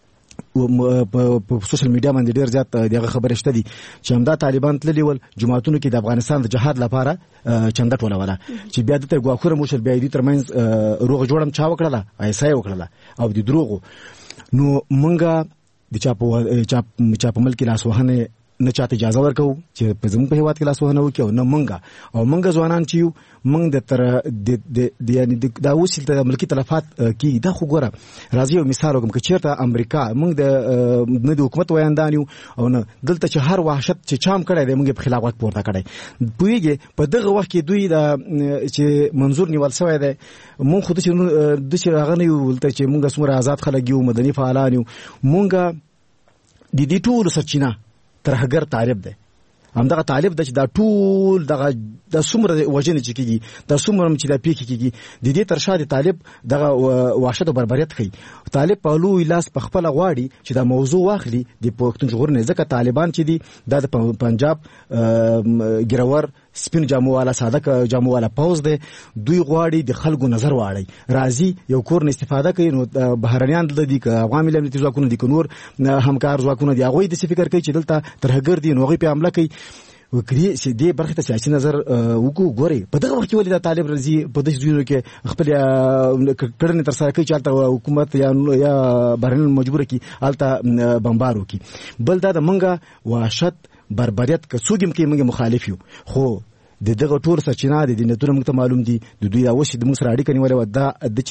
په سوشل میډیا باندې ډیر زیات دغه خبرې شته دي چې همدا طالبان تللي ول جماعتونو کې د افغانستان د جهاد لپاره چنده ټولوله چې بیا دته ګواښونه موشل بیا دې ترمنځ روغ جوړم چا وکړله ایسای وکړله او د دروغو نو مونږه د چا په ملک لاس وهنه نه چاته اجازه ورکو چې په زموږ په هیواد کې لاس وهنه وکړو نه منګه ځوانان چې موږ د تر یعنی دا وسیل ته ملکی تلفات کی دا خو ګوره راځي یو مثال وکم چې چیرته امریکا موږ د نه د حکومت ویاندان یو او نه دلته چې هر وحشت چې چام کړی دی موږ په خلاف وخت پورته کړی پویږي په دغه وخت کې دوی دا چې منظور نیول شوی دی موږ خو د چې هغه نه یو چې موږ څومره آزاد خلک یو مدني فعالان یو موږ د دې ټول سرچینه ترهګر طالب دی همدغه طالب د چې دا ټول د څومره وجنه چې کیږي د څومره چې د پیک کیږي د دې ترشا د طالب دغه وحشت او بربریت کوي طالب په لوی لاس په خپل غواړي چې دا موضوع واخلي د پښتون ژغورنې ځکه طالبان چې دي د پنجاب ګرور سپین جامو والا ساده جامو والا پوز دی دوی غواړي د خلکو نظر واړي راځي یو کور نه استفاده کوي نو بهرنیان د دې عوامل امنیتي ځواکونه دي نور همکار ځواکونه دي هغه د فکر کوي چې دلته ترهګر دي نو هغه په حمله کوي وکړي چې دې برخه ته سیاسي نظر وګوري په دغه وخت کې ولې د طالب رضی په دې ځینو کې خپل کړنې تر سره کوي چې البته حکومت یا بهرنیان مجبور کی البته بمبارو کی بل دا د منګه وحشت بربریت که څوګم کې موږ مخالف یو خو دغه ټول سچنا د دینتونو موږ ته معلوم دي د دوی اوس د موږ سره اړیکه نیولې دا د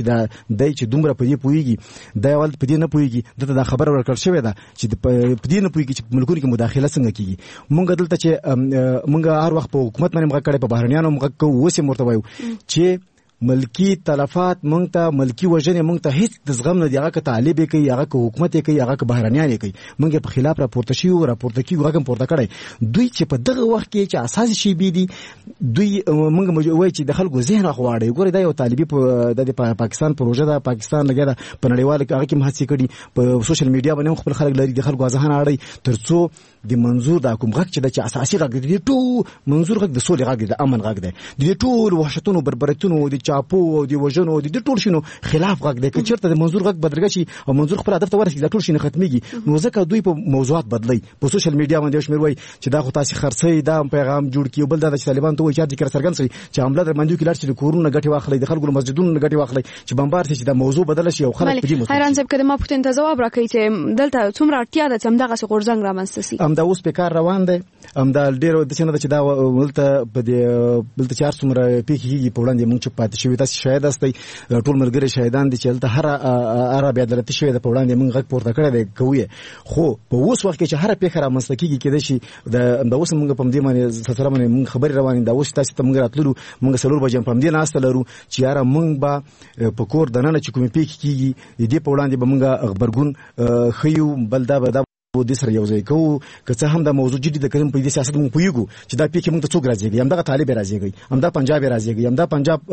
چې دومره په دې پويږي دا ول په دې نه پويږي دغه خبر ورکړ شوې ده چې په دې نه پويږي چې ملکونو کې مداخله څنګه کیږي موږ دلته چې موږ هر وخت په حکومت باندې موږ کړي په بهرنیانو موږ کوو وسه مرتبه چې ملکی تلفات مونږ ته ملکی وژنې مونږ ته هیڅ د زغم نه دی هغه طالب کوي هغه حکومت کوي هغه بهرنیان کوي مونږ په خلاف راپورته شي او راپورته کیږي هغه پورته کړي دوی چې په دغه وخت کې چې اساسي شی بي دي دوی مونږ وایي چې د خلکو ذهن راخواړي ګوره دا یو طالبي د پاکستان پروژه ده پاکستان لګره په نړیوال هغه کې مهڅ کړي په سوشل میډیا باندې خپل خلک لري د خلکو ځهان اړي ترڅو د منظور د کوم غږ چې د اساسي غږ دی ټول منظور غږ د سولې غږ دی د امن غږ دی د ټول وحشتونو بربرتونو د چاپو او د وژنو د ټول شنو خلاف غږ دی چې چیرته د منظور غږ بدرګ شي او منظور خپل هدف ته ورسېږي د ټول شنو ختميږي نو ځکه دوی په موضوعات بدلی په سوشل میډیا باندې شمیر وای چې دا خو تاسو خرڅي دا پیغام جوړ کیو بل د طالبان ته وایي چې ذکر سرګن سي چې حمله در باندې کې لار چې کورونه غټي واخلي د خلکو مسجدونو غټي واخلي چې بمبار شي چې دا موضوع بدل شي او خلک په دې حیران صاحب کده ما پوښتنه ته جواب راکړی چې دلته څومره اړتیا ده چې همدغه غورځنګ رامنځته شي همدا اوس په کار روان دی همدا ډیرو د څنګه چې دا ولته په دې بلته چار څومره پیخي په وړاندې مونږ چې پاتې شوی تاسو شاید استي ټول مرګره شهیدان دي چې هر عرب عدالت شوی د په وړاندې مونږ غږ پورته کړی دی کوي خو په اوس وخت کې چې هر پیخه رامنځته کیږي کېدای شي د اوس مونږ په دې باندې سره باندې مونږ خبري روانې دا اوس تاسو ته مونږ راتلو مونږ سلور بجې په دې ناسته لرو چې یاره مونږ به په کور دننه چې کومې پیخ کیږي دې په وړاندې به مونږ خبرګون خيو بل دا و د سره یو ځای کو که څه هم د موضوع جدي د کریم په دې سیاست مونږ پویګو چې دا پیکه مونږ ته څوک راځي هم دا طالب راځي هم دا پنجاب راځي هم دا پنجاب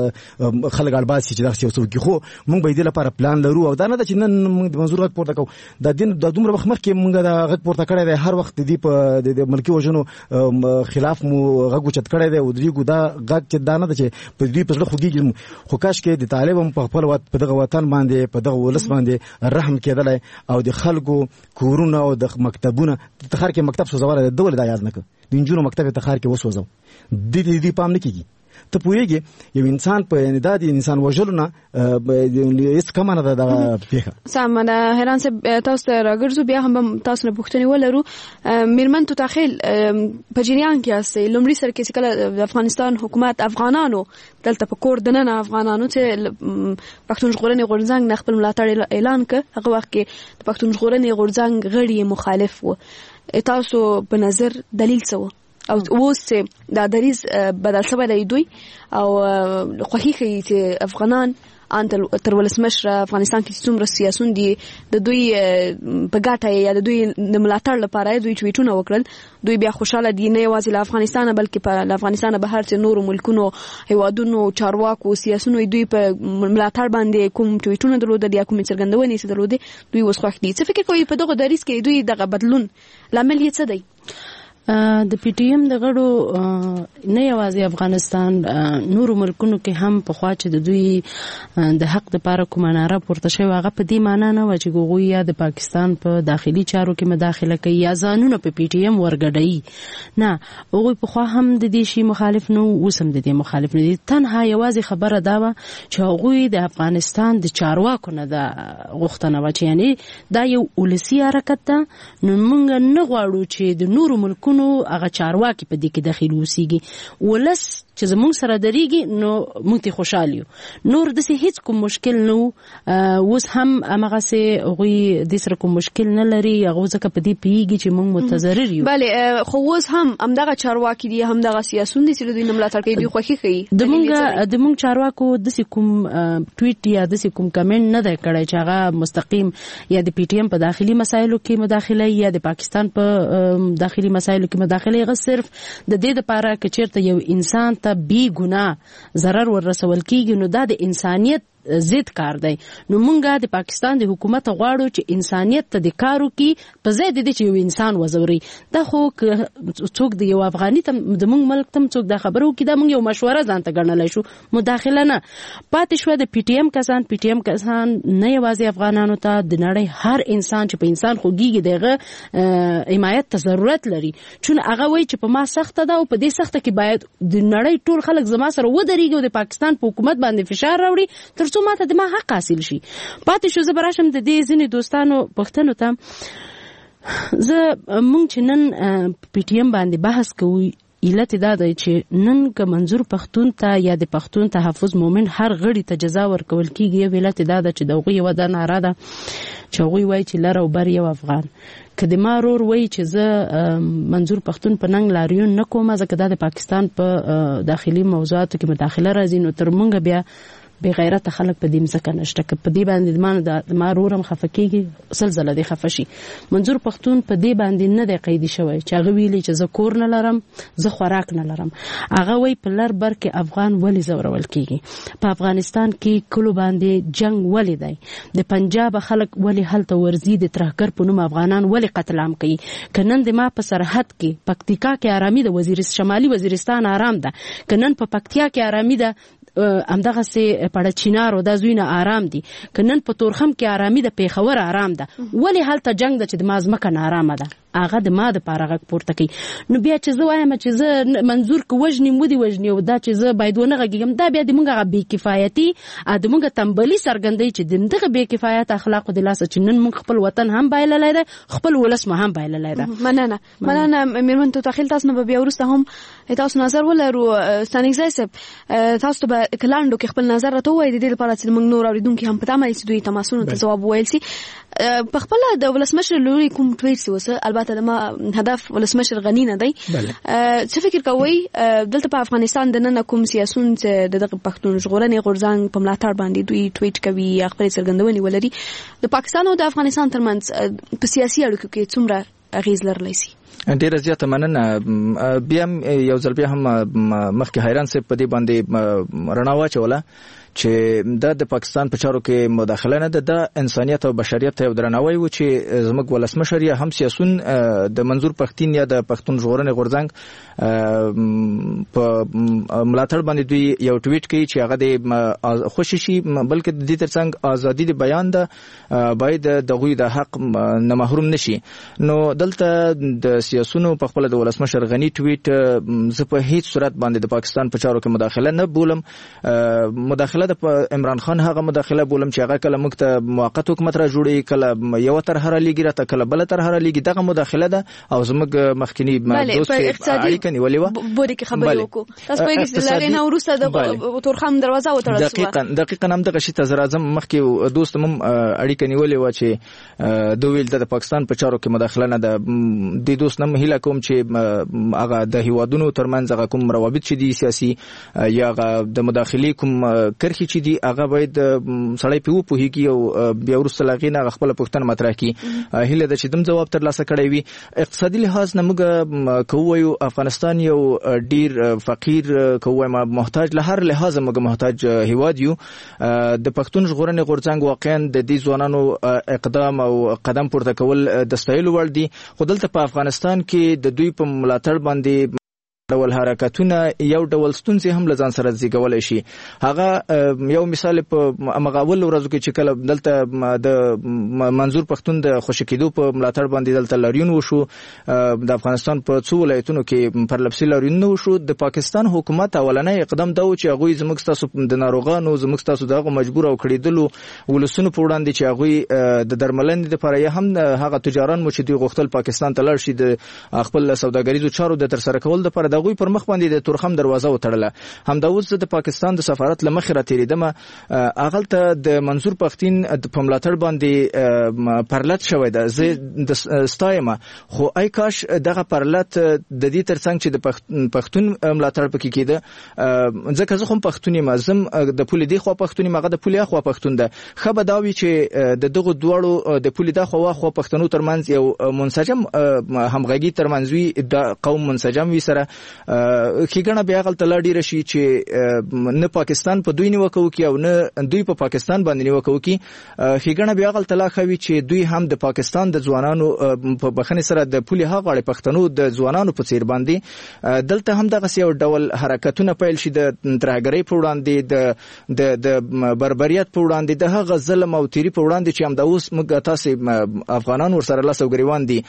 خلک اړباس چې دا څه خو مونږ به دې لپاره پلان لرو او دا نه چې نن مونږ د منظور غږ پورته کوو د دین د دومره وخت مخکې مونږ دا غږ پورته کړی دی هر وخت دې په د ملکی وژنو خلاف مو غږ چت کړی دی او دې دا غږ چې دا نه چې په دې په خوږی خو کاش کې د طالب په خپل وخت په دغه وطن باندې په دغه ولس باندې رحم کېدل او د خلکو کورونه او د مکتبونه تخار کې مکتب سوزول د دولت د یاد نه ک د انجونو مکتب تخار کې وسوځو د دې پام نه کیږي ته پوهیږي یو انسان په انداد انسان وژلونه هیڅ کم نه ده پیخه سمانه هران سه تاسو راګرځو بیا هم تاسو نه پوښتنه ولرو میرمن تو تخیل په جریان کې اسه لومړی سر کې کله د افغانستان حکومت افغانانو دلته په کور دننه افغانانو چې پښتون ژغورنې غورځنګ خپل ملاتړ اعلان کړ هغه وخت کې د پښتون ژغورنې غورځنګ غړي مخالف و تاسو په نظر دلیل څه او اوس دا دریز بدل شوی دی دوی او خوخي چې افغانان ان تر ولسمشر افغانستان کې څومره سیاسيون دي د دوی په ګټه یا د دوی د ملاتړ لپاره دوی ټویټونه وکړل دوی بیا خوشاله دي نه یوازې له افغانستان بلکې په افغانستان بهر څخه نور ملکونو هیوادونو چارواکو سیاسيونو دوی په ملاتړ باندې کوم ټویټونه درلودل یا کوم څرګندونې چې درلودل دوی وسخت دي څه فکر کوي په دغه دریز کې دوی دغه بدلون لامل یې څه دی د پی ټی ایم د غړو نه یوازې افغانستان نور ملکونو کې هم په خوا چې د دوی د حق لپاره کومه ناره پورته شوی هغه په دې معنی نه و چې هغوی یا د پاکستان په داخلي چارو کې مداخله کوي یا ځانونه په پی ټی ایم ورګډوي، نه هغوی په خوا هم د دې شي مخالف نه اوس هم د دې مخالف نه دي. تنها یوازې خبره دا وه چې هغوی د افغانستان د چارواکو نه دا غوښتنه وه چې یعنې دا یو ولسي حرکت ده، نو موږ نه غواړو چې د نورو ملکونو هغه چارواکي په دې کې دخیل اوسیږي. ولس چې زموږ سره درېږي نو موږ ته خوشحال یو، نور داسې هیڅ کوم مشکل نه و. اوس هم هماغسې هغوی دې سره کوم مشکل نه لري، هغه ځکه په دې پوهېږي چې موږ متضرر یو. بلې خو اوس هم همدغه چارواکي دي، همدغه سیاسون دي چې دوی نه ملاتړ کوي، دوی خوښي کوي. د موږ چارواکو داسې کوم ټویټ یا داسې کوم کمنټ نه دی کړی چې هغه مستقیم یا د پی ټی ایم په داخلي مسایلو کې مداخله یا د پاکستان په داخلي مسایلو کې مداخله. هغه صرف د دې لپاره چې چیرته یو انسان ته بی ګناه ضرر ورسول کیږي نو دا د انسانیت ضد کار دی. نو مونږه د پاکستان د حکومت غواړو چې انسانیت ته د کارو کې په ځای د دې چې یو انسان وزوري. دا خو څوک د یو افغاني ته د مونږ ملک تم څوک دا خبرو کې دا مونږ یو مشوره ځان ته ګڼلای شو، مداخله نه پاتې شو. د پی ټی ایم کسان نه یوازې افغانانو ته د نړۍ هر انسان چې په انسان خوږیږي دغه حمایت ته ضرورت لري، چون هغه وایي چې په ما سخته ده او په دې سخته کې باید د نړۍ ټول خلک زما سره ودرېږي او د پاکستان په حکومت باندې فشار راوړي تر څو ماته د ما حق حاصل شي. پاتې شو زه به راشم د دې ځینې دوستانو پوښتنو ته. مونږ چې نن پی ټی ایم باندې بحث کوو علت دا دی چې نن که منظور پښتون ته یا د پښتون تحفظ مومن هر غړي ته جزا ورکول کیږي، یو علت دا ده چې د هغوی یوه دا ناره ده چې هغوی وایي چې لر او بر یو افغان. که د ما رور وایي چې زه منظور پښتون په ننګ لاریون نه کوم ځکه دا د پاکستان په داخلي موضوعاتو کې مداخله راځي، نو تر مونږ بیا بے غیرته خلک په دې مځکه نشته. که په دې باندې د ما رورم خفه کېږي سلزله دې خفه شي. منظور پښتون په دې باندې نه دی قیدي شوی چې هغه ویلي چې زه کور نه لرم، زه خوراک نه لرم. هغه وایي په لر بر کې افغان ولې ځورول کېږي، په افغانستان کې کلو باندې جنگ ولې دی، د پنجاب خلک ولې هلته ورځي، د ترهګر په نوم افغانان ولې قتل عام کوي. که نن د ما په سرحد کې پکتیکا کې آرامي ده، شمالي وزیرستان آرام ده، که نن په پکتیا کې آرامي ده، همدغه سه پړه چینارو د زوینه آرام دي، که نن په تورخم کې آرامي ده، پیښور آرام ده، ولې هلته جنگ ده چې د مازمکه نارامه ده. هغه د ما د پاره غږ پورته کوي. نو بیا چې زه وایم چې زه منظور که وژني مودي وژني او دا چې زه باید ونه غږیږم، دا بیا د موږ هغه بې کفایتي د موږ تنبلي څرګندوي چې د دغه بې کفایت اخلاقو د لاسه چې نن موږ خپل وطن هم بایللی دی، خپل ولس مو هم بایللی ده. مننه میرمن توتاخیل، تاسو نه به بیا وروسته هم تاسو نظر ولرو. ستانکزی صاحب، تاسو به کلاندو کې خپل نظر راته ووایئ د دې لپاره چې موږ نور اورېدونکي هم په تمه چې دوی تماسونو ته ځواب وویل سي. په خپله د ولسمشر لوري کوم ټویټ سی وسه، البته د ما هدف ولسمشر غنی نه دی، څه فکر کوئ دلته په افغانستان د نن کوم سیاسون چې دغه پښتون ژغورنې غورځنګ په ملاتړ باندې دوی ټویټ کوي یا خپل څرګندونې ولري، د پاکستان او د افغانستان ترمنځ په سیاسي اړیکو کې څومره اغیز لرلی سي؟ ډیره زیاته مننه. بیا یو ځل بیا هم مخکې حیران صاحب په دې باندې رڼا واچوله چې دا د پاکستان په چارو کې مداخله نه ده، د انسانیت او بشریت ته یو درناوی و چې زموږ ولسمشر یا هم سیاسون د منظور پښتین یا د پښتون ژغورنې غورځنګ په ملاتړ باندې دوی یو ټویټ کوي چې هغه د خوشي شي، بلکې د دې ترڅنګ ازادي د بیان ده باید دغوی د حق نه محروم نشي. نو دلته د سیاسونو په خپل د ولسمشر غنی ټویټ زه په هیڅ صورت باندې د پاکستان په چارو کې مداخله نه بولم. مداخله د عمران خان هغه مداخله بولم چې هغه کله موږ ته موقت حکومت را جوړي، کله یو طرح را لګي، راته کله بل طرح را لګي، دغه مداخله ده او زموږ مخکنی دوست اړیکه نیولې و بوري کې خبرې وکړو. تاسو په کې لاره نه ورسته د تورخم دروازه وتړل. دقیقاً هم دغه شی ته زرازم مخکې دوست مم اړیکه نیولې و چې دوی ویل د پاکستان په چارو کې مداخله نه ده. د دوست نم هیله کوم چې هغه د هیوادونو ترمنځ هغه کوم روابط چې دي سیاسي یا د مداخلي کوم کرخي چې دی هغه باید سړی په وپوهیږي او بیا وروسته لاغې نه خپل پوښتنه مطرح کړي. هیله ده چې دم جواب ترلاسه کړی وي. اقتصادي لحاظ نه موږ کوو افغانستان یو ډیر فقیر کوو محتاج، له هر لحاظ موږ محتاج هیواد یو. د پښتون ژغورنې غورځنګ واقعا د دې ځوانانو اقدام او قدم پورته کول د ستایلو وړ دي، خو دلته په افغانستان پاکستان کې د دوی په ملاتړ باندې ډول حرکتونه یو ډول ستونزې هم لزان سره زیږولای شي. هغه یو مثال په مغاول ورځو کې چې کله دلته د منظور پښتون د خوشکېدو په ملاتړ باندې دلته لاریون وشو، د افغانستان په څو ولایتونو کې پرلپسې لاریون وشو، د پاکستان حکومت اولنۍ اقدام دا و چې هغه زموږ تاسو د ناروغانو زموږ تاسو دغه مجبور او کړیدلو ولسونو په وړاندې چې هغه د درملنې لپاره یا هم هغه تجاران مو چې دوی غوښتل پاکستان ته لاړ شي د خپل سوداګریزو چارو د ترسره کول لپاره دغه پر مخ باندې د تورخم دروازه وتړله. هم دا اوس د پاکستان د سفارت لمخ را تیریدم اغلته د منظور پښتين په ملاتړ باندې پرلط شوی ده. زه د ستایمه خو ای کاش دغه پرلط د دې ترڅنګ چې د پښتون ملاتړ پکې کېده، ځکه زه هم پښتون یم، زم د پولې دی خو پښتون یم، هغه د پولې خو پښتون ده. خبر دا وی چې د دغه دوړو د پولې د خو پښتنو ترمنځ یو منسجم همغږي ترمنځ وي، د قوم منسجم وي سره خېګنه بیا غلطه لاړ شي چې نه پاکستان په دوی نیوکه وکي او نه دوی په پاکستان باندې نیوکه وکي. خېګنه بیا غلطه لا خوي چې دوی هم د پاکستان د ځوانانو په بخنه سره د پولي هغه پښتنو د ځوانانو په څیر باندې دلته هم دغه یو ډول حرکتونه پیل شي د ترهګرۍ په وړاندې د بربریت په وړاندې د هغه ظلم او تیری په وړاندې چې هم د اوس موږ تاسو افغانان ورسره لاس او ګریوان دي.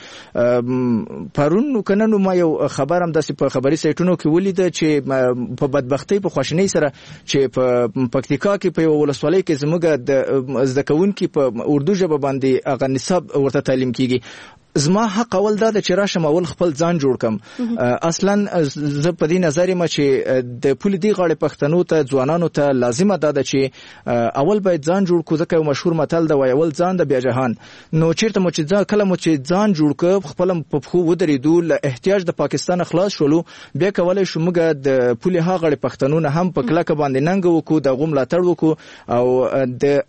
پرون کنه ما یو خبرم د خبري سایټونو کې ولید چې په بدبختی په خوشنۍ سره چې په پکتیکا کې په ولسوالۍ کې زموږ د زدکونکو په اردو ژبه باندې هغه نصاب ورته تعلیم کیږي. زما حق اول دا چې راشم اول خپل ځان جوړ کم. اصلا زه په دې نظر یم چې د پولی دی غاړې پښتنو ته ځوانانو ته لازمه ده چې اول باید ځان جوړ کو، ځکه یو مشهور متل دی اول ځان د بیا جهان. نو چیرته مو چې کله مو چې ځان جوړ ک خپل په خو ودرېدو له احتیاج د پاکستان خلاص شولو، بیا کولای شو موږ د پولی هغه پښتنو نه هم په کلک باندې ننګ وکړو، د غوم لاتړ وکړو او د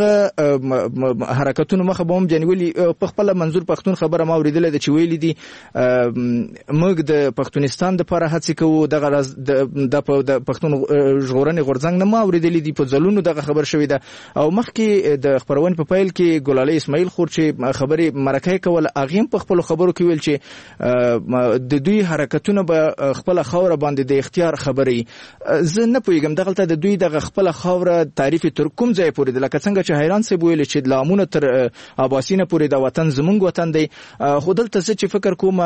هغه حرکتونو مخه به هم جنولي. په خپل منظور پښتون خبره ما اوریدل د چویل دي موږ د پښتونستان د لپاره هڅه کوو، دغه د پښتون ژغورنې غورځنګ نه ما اوریدل دي په ځلونو دغه خبر شوې ده. او مخکې د خبرونه په پیل کې ګلالي اسماعیل خور چې خبرې مرکه کول اغیم په خپل خبرو کې ویل چې د دوی حرکتونه به خپل خوره باندې د اختیار خبرې. زه نه پوهیږم دغه د دوی د خپل خوره تعریف تر کوم ځای پورې د لکه څنګه چې حیران سي ویل چې لامونه تر اباسینه پورې د وطن زمونږ وطن دی. خو دلته چې فکر کوم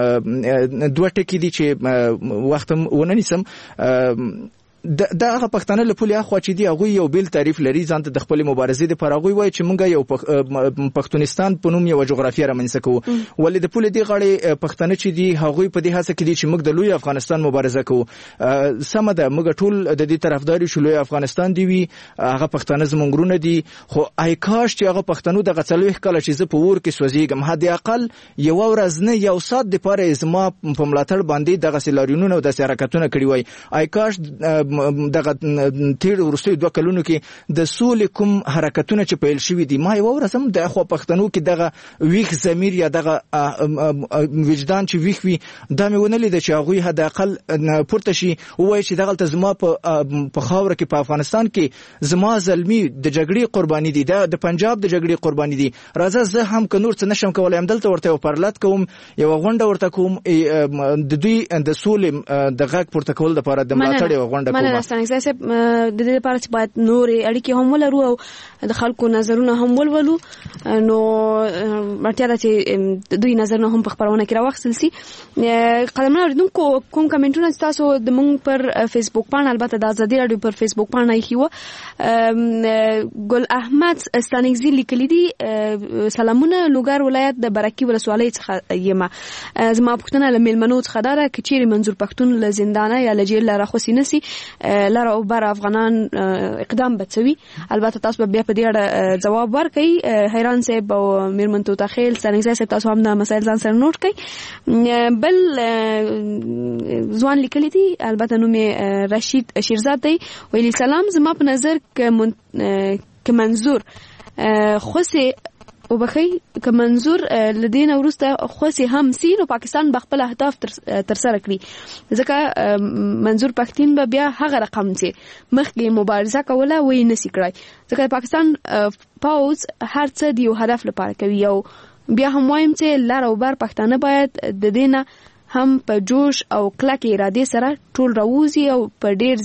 دوه ټکي دي چې وخت ونه نیسم. دا هغه پښتانه له پولي اخوا چې دی هغه یو بیل تعریف لري ځان ته د خپل مبارزې لپاره هغه وایي چې مونږ یو پښتونستان په نوم یو جغرافیه رامنځته کوو، ولې د پولي دی غاړي پښتانه چې دی هغه په دې هڅه کې دي چې موږ د لوی افغانستان مبارزه کوو. سم ده موږ ټول د دې طرفداري شو لوی افغانستان دی وي، هغه پښتانه زمونږونه دي، خو آی کاش چې هغه پښتنو د غڅلوي کله چې زه په ور کې سوځيږم هدا اقل یو ورځ نه یو سات د پاره زما په ملاتړ باندې دغه سلاریونو د حرکتونه کړی وای. آی کاش دغه تیر ورستي 2 کلونو کې د سولې کوم حرکتونه چې پیل شوې دي ما یو ورسم د خو پښتنو کې دغه ویخ ضمیر یا دغه وجدان چې ویخ وي دا مې ونه لید چې هغه حد اقل پورته شي وای چې دغه زما په خاور کې په افغانستان کې زما زلمی د جګړې قرباني دي، د پنجاب د جګړې قرباني دي. راځه زه هم که نور څه نشم کولای هم دلته ورته پرلط کوم، یو غونډه ورته کوم د دوی د سولې د غږ پورته کول لپاره د ملاتړ یو غونډه کوم. څنګه چې د دې لپاره چې باید نور اړیکې هم ولرو او د خلکو نظرونه هم ولولو، نو مرتیا ده چې دوی نظرونه هم په خبرونه کې راوخصل سي. قدمونه اوریدونکو کوم کمنټونه تاسو د مونږ پر فیسبوک باندې البته د ازادي رادیو پر فیسبوک باندې ایښیو. ګل احمد ستانګزی لیکلی دي سلامونه لوګر ولایت د برکی ولسوالۍ څخه یم. زما پښتنه له میلمنو څخه دا چې چیرې منظور پښتون له زندانه یا له جیل راخوسي نسی لاره او بار افغانان اقدام بچوي. البته تاسو بیا په دې اړه جواب ورکړئ. حیران صاحب او میرمن توتاخیل څنګه چې تاسو هم د مسایل ځان سره نوٹ کړئ. بل ځوان لیکلی دي البته نوم رشید شیرزاد دی ویلي سلام زما په نظر ک منظور خوسي او بخی که منظور لدین ورسته خوسي هم سین او پاکستان بخپل اهداف تر سره کړی ځکه منظور پښتين به بیا هغه رقم چې مخکې مبارزه کوله وای نسی کړای ځکه پاکستان پاوز هر څه دی یو هدف لپاره کوي. یو بیا هم وایم چې لار او بار پښتانه باید د دینه هم په جوش او کلک اراده سره ټول راوځي او په ډیر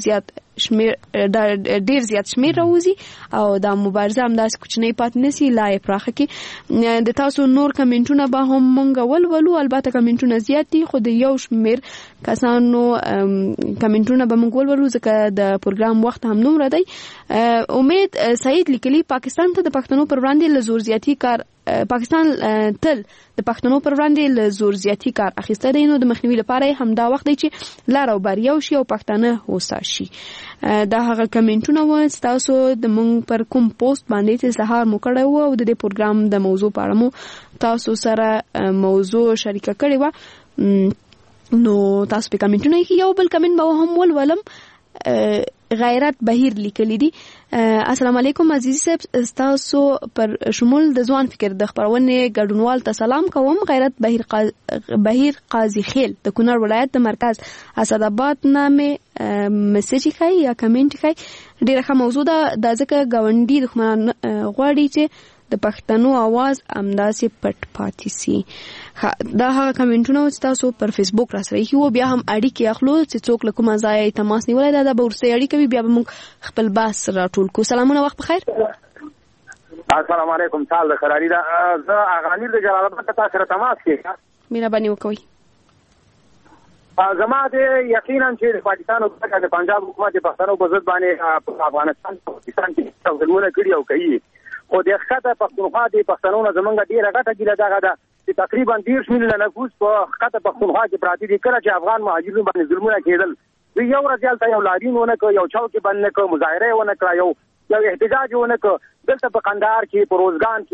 زیات شمیر راوځي او دا مبارزه هم داسې کوچنی پات نسی لا یې پراخه کې د تاسو نور کمنټونه به هم مونږ ولولو. البته کمنټونه زیات دي خو د یو شمیر کسانو کمنټونه به مونږ ولولو ځکه د پروګرام وخت هم نومره دی. امید سعید لیکلی پاکستان ته د پښتنو پر وړاندې له زور زیاتی کار پاکستان تل د پښتنو پر وړاندې له زور زیاتی کار اخیسته دی نو د مخنیوي لپاره هم دا وخت دی چې لار او بار یو شي او پښتانه هوسا شي. دا هغه کمنټونه و چې تاسو د مونږ پر کوم پوسټ باندې چې سهار مو کړی و او د دې پروګرام د موضوع په اړه مو تاسو سره موضوع شریکه کړې و نو تاسو په کمنټونه کې یو بل کمنټ به هم ولولم. غیرت بهیر لیکلی دي السلام علیکم عزیزي صاحب تاسو پر شمول د ځوان فکر د خبرونه ګډونوال ته سلام کوم. غیرت بهیر قاضي خیل د کونړ ولایت د مرکز اسداباد نامه میسج کوي یا کمنټ کوي. ډیره ښه موضوع ده د ځکه گاونډي دښمنان غواړي چې د پښتنو आवाज امداسې پټ پاتې سي. دا هغه کمنټونه چې تاسو پر فیسبوک را سره یو بیا هم اړیکې اخلو چې څوک له کومه ځای تماس نیولای دا به ورسره اړیکه وي بیا به موږ خپل بحث راټول کو. سلامونه وخت بخیر. السلام علیکم تعال د خراری دا زه اغانیر د جلال آباد ته سره تماس کې مهرباني وکوي. زما د یقینا چې پاکستان او د پنجاب حکومت د پښتنو په ضد باندې افغانستان پاکستان کې څلورونه کړی او کوي خو د ښکته پښتونخوا د پښتنو نه زمونږ ډیره غټه ګیله دغه ده چې تقریبا 10 میلیونه نفوس په ښکته پښتونخوا کې پراته دي. کله چې افغان مهاجرینو باندې ظلمونه کېدل دوی یو ورځ هلته یو لاریون ونه کړ یو چوک بند نه کړ مظاهره یې ونه کړه یو احتجاج ونه کړ. دلته په قندهار کې په روزګان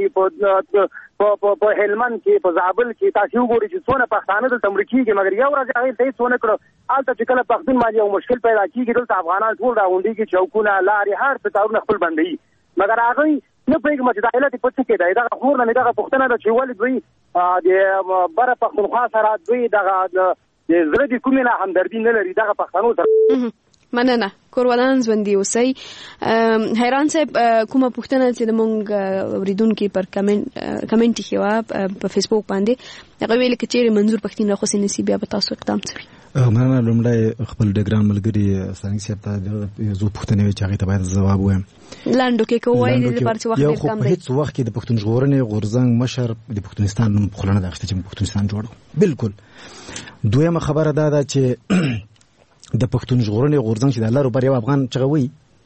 کې په هلمند کې په زابل کې تاسو وګورئ چې څونه پښتانه دلته مړ کېږي مګر یو ورځ هغه ته هیڅ ونه کړ. هلته چې کله پښتون باندې یو مشکل پیدا کېږي دلته افغانان ټول راغونډېږي چوکونه لارې هر څه کارونه خپل بندوي مګر هغوی نه پوهېږم چې دا علت یې په څه کې دی. دغه خور نه مې دغه پوښتنه ده چې ولې دوی د بره پښتونخوا سره دوی دغه د زړه د کومې نه همدردي نه لري دغه پښتنو سره. مننه کورولان ژوندي اوسئ. حیران صاحب کومه پوښتنه چې د مونږ اوریدونکو پر کمنټ کې و په فیسبوک باندې هغه ویل چې چیرې منظور پښتين راخصي نصیب بیا به تاسو اقدام کوي. مننه لومړی خپل ډیګرام ملګری ثاني صاحب ته زو پوښتنه چې هغه ته باید جواب وایم. لاندو کې کوی د لپاره چې وخت ډیر کم دی. هیڅ وخت کې د پښتون ژغورنې غورزنګ مشر د پښتونستان نوم خلنه د اخته چې پښتونستان جوړو بالکل. دویمه خبره ده چې د پښتون ژغورنې غورزنګ چې د الله روبر یو افغان چغوي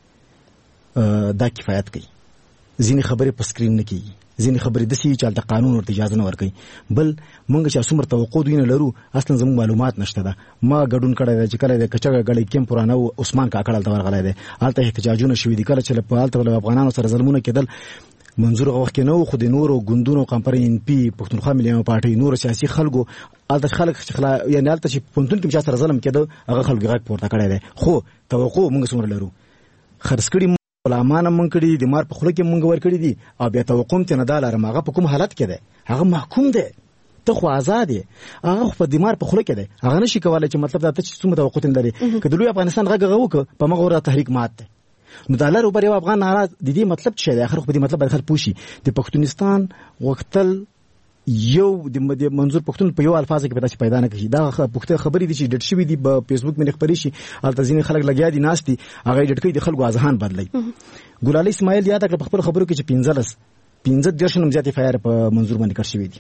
دا کفایت کوي. ځینې خبرې په سکرین نه کیږي ځینې خبرې د سې چې د قانون ورته اجازه نه ورکوي. بل مونږ چې څومره توقع دوی نه لرو اصلا زموږ معلومات نشته ده. ما ګډون کړی دی چې کله د کچګه غړي کیم پرانه عثمان کاکړ الته ورغلی دی الته احتجاجونه شوي دي کله چې په الته افغانانو سره ظلمونه کېدل منظور وخت کې نو خو د نورو ګوندونو کمپاین ان پی پښتونخوا ملي پارټي نور سیاسي خلکو الته خلک یعنی الته چې پونتون کې چې سره ظلم کېده هغه خلک غږ پورته کړی دی خو توقع مونږ څومره لرو. خرڅ کړي غلامان مونږ کړي د مار په خوله کې مونږ ور کړی دي او بیا توقع ته نه دال هغه په کوم حالت کې دی هغه محکوم دی ته خو آزاد دی هغه په دمار په خوله کې دی هغه نشي کولای چې مطلب دا ته چې څومره توقع لري که د لوی افغانستان غږ غوک په مغه ور تحریک مات دی نو د الله روبر یو افغان ناراض د دې مطلب څه دی اخر خو دې مطلب باید پوښي د پښتونستان وختل یو د منظور پښتون په یو الفاظ کې پیدا نه کیږي. دا پښتو خبرې دي چې ډټ شوی دي په فیسبوک باندې خبرې شي الته ځینې خلک لګیا دي ناشتي هغه ډټ کوي د خلکو اذهان بدلای. ګلالي اسماعیل یاد کړ په خپل خبرو کې چې 15 درشنم زیاتې فایر په منظور باندې کړ شوی دي.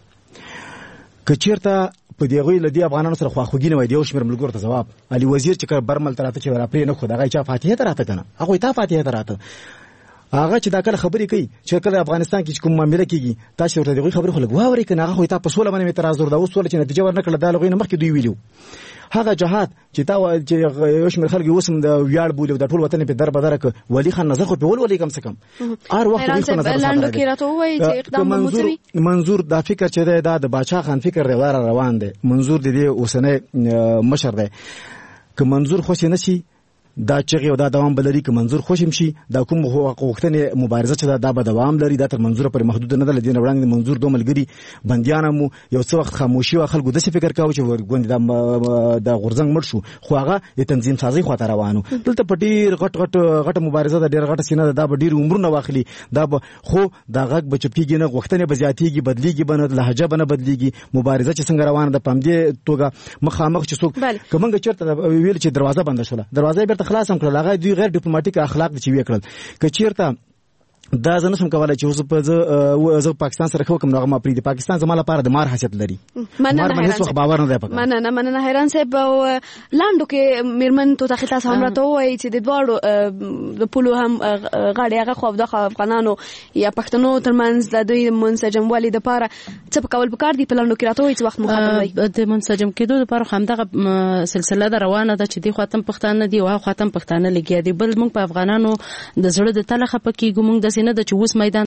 کچیرته په دیغوی لدی افغانانو سره خواخوږي نه وای دی او شمیر ملګرو ته جواب علي وزیر چې برمل تراته چې را پرې نه خو دغه چا فاتحه تراته کنه هغه ته فاتحه تراته هغه چې دا کله خبرې کوي چې کله افغانستان کې کوم معاملې کېږي تاسو ورته دغه خبرې خو لګواوري کنه هغه ته په سوله باندې اعتراض ورده اوس ول چې نتیجه ورنکړه دا لغوی نه مخکې دوی ویلو هغه جهاد چې تا چې یو شمیر خلک وسم د ویاړ بوله د ټول وطن په در بدر ک ولی خان نظر خو په ولي کم څه کم هر وخت په نظر لاندو کې راته وایي چې اقدام موثري منظور دا فکر چې دا د باچا خان فکر دی روان دی منظور د دې اوسنه مشر دی که منظور خو نشي دا چغې او دا دوام بلري که منظور خوشم شي دا کوم غوښتنې مبارزه چې دا به دوام لري دا تر منظور پر محدود نه ده. لدین وړاندې منظور دوه ملګری بنديان مو یو څه وخت خاموشي او خلکو د څه فکر کاوه چې ورګوند دا غورځنګ مړ شو خو هغه د تنظیم سازي خواته روانو. دلته پټیر غټ مبارزه ده ډېر غټه سینه ده به ډېر عمرونه واخلي دا خو دا غږ به چپکیږي نه غوښتنې به زیاتېږي بدلیږي بنه لهجه بنه بدلیږي مبارزه چې څنګه روانه ده په دې توګه مخامخ چې څوک کومنګ چیرته ویل چې دروازه بند شوه دروازه بیرته خلاص هم کړل هغه دوی غیر ډیپلوماټیک اخلاق چې وی کړل که چیرته دا زنه سم کولای چې اوس په زه پاکستان سره کوم نو ما پری د پاکستان زماله لپاره د مار حیثیت لري مار باندې څه باور نه دی پکې مننه حیران صاحب لاندو کې میرمن تو تخته هم راته وایي چې د دوړو د پولو هم غاړي هغه خو د افغانانو یا پښتنو ترمنځ د دوی منسجم والي د لپاره څه کول پکار دی په لاندو کې راته وایي چې وخت مخاطب وي د منسجم کېدو لپاره همدغه سلسله د روانه ده چې دی خاتم پښتانه دی او خاتم پښتانه لګیا دی بل موږ په افغانانو د زړه د تلخه پکې ګمږ د سینه د چوس میدان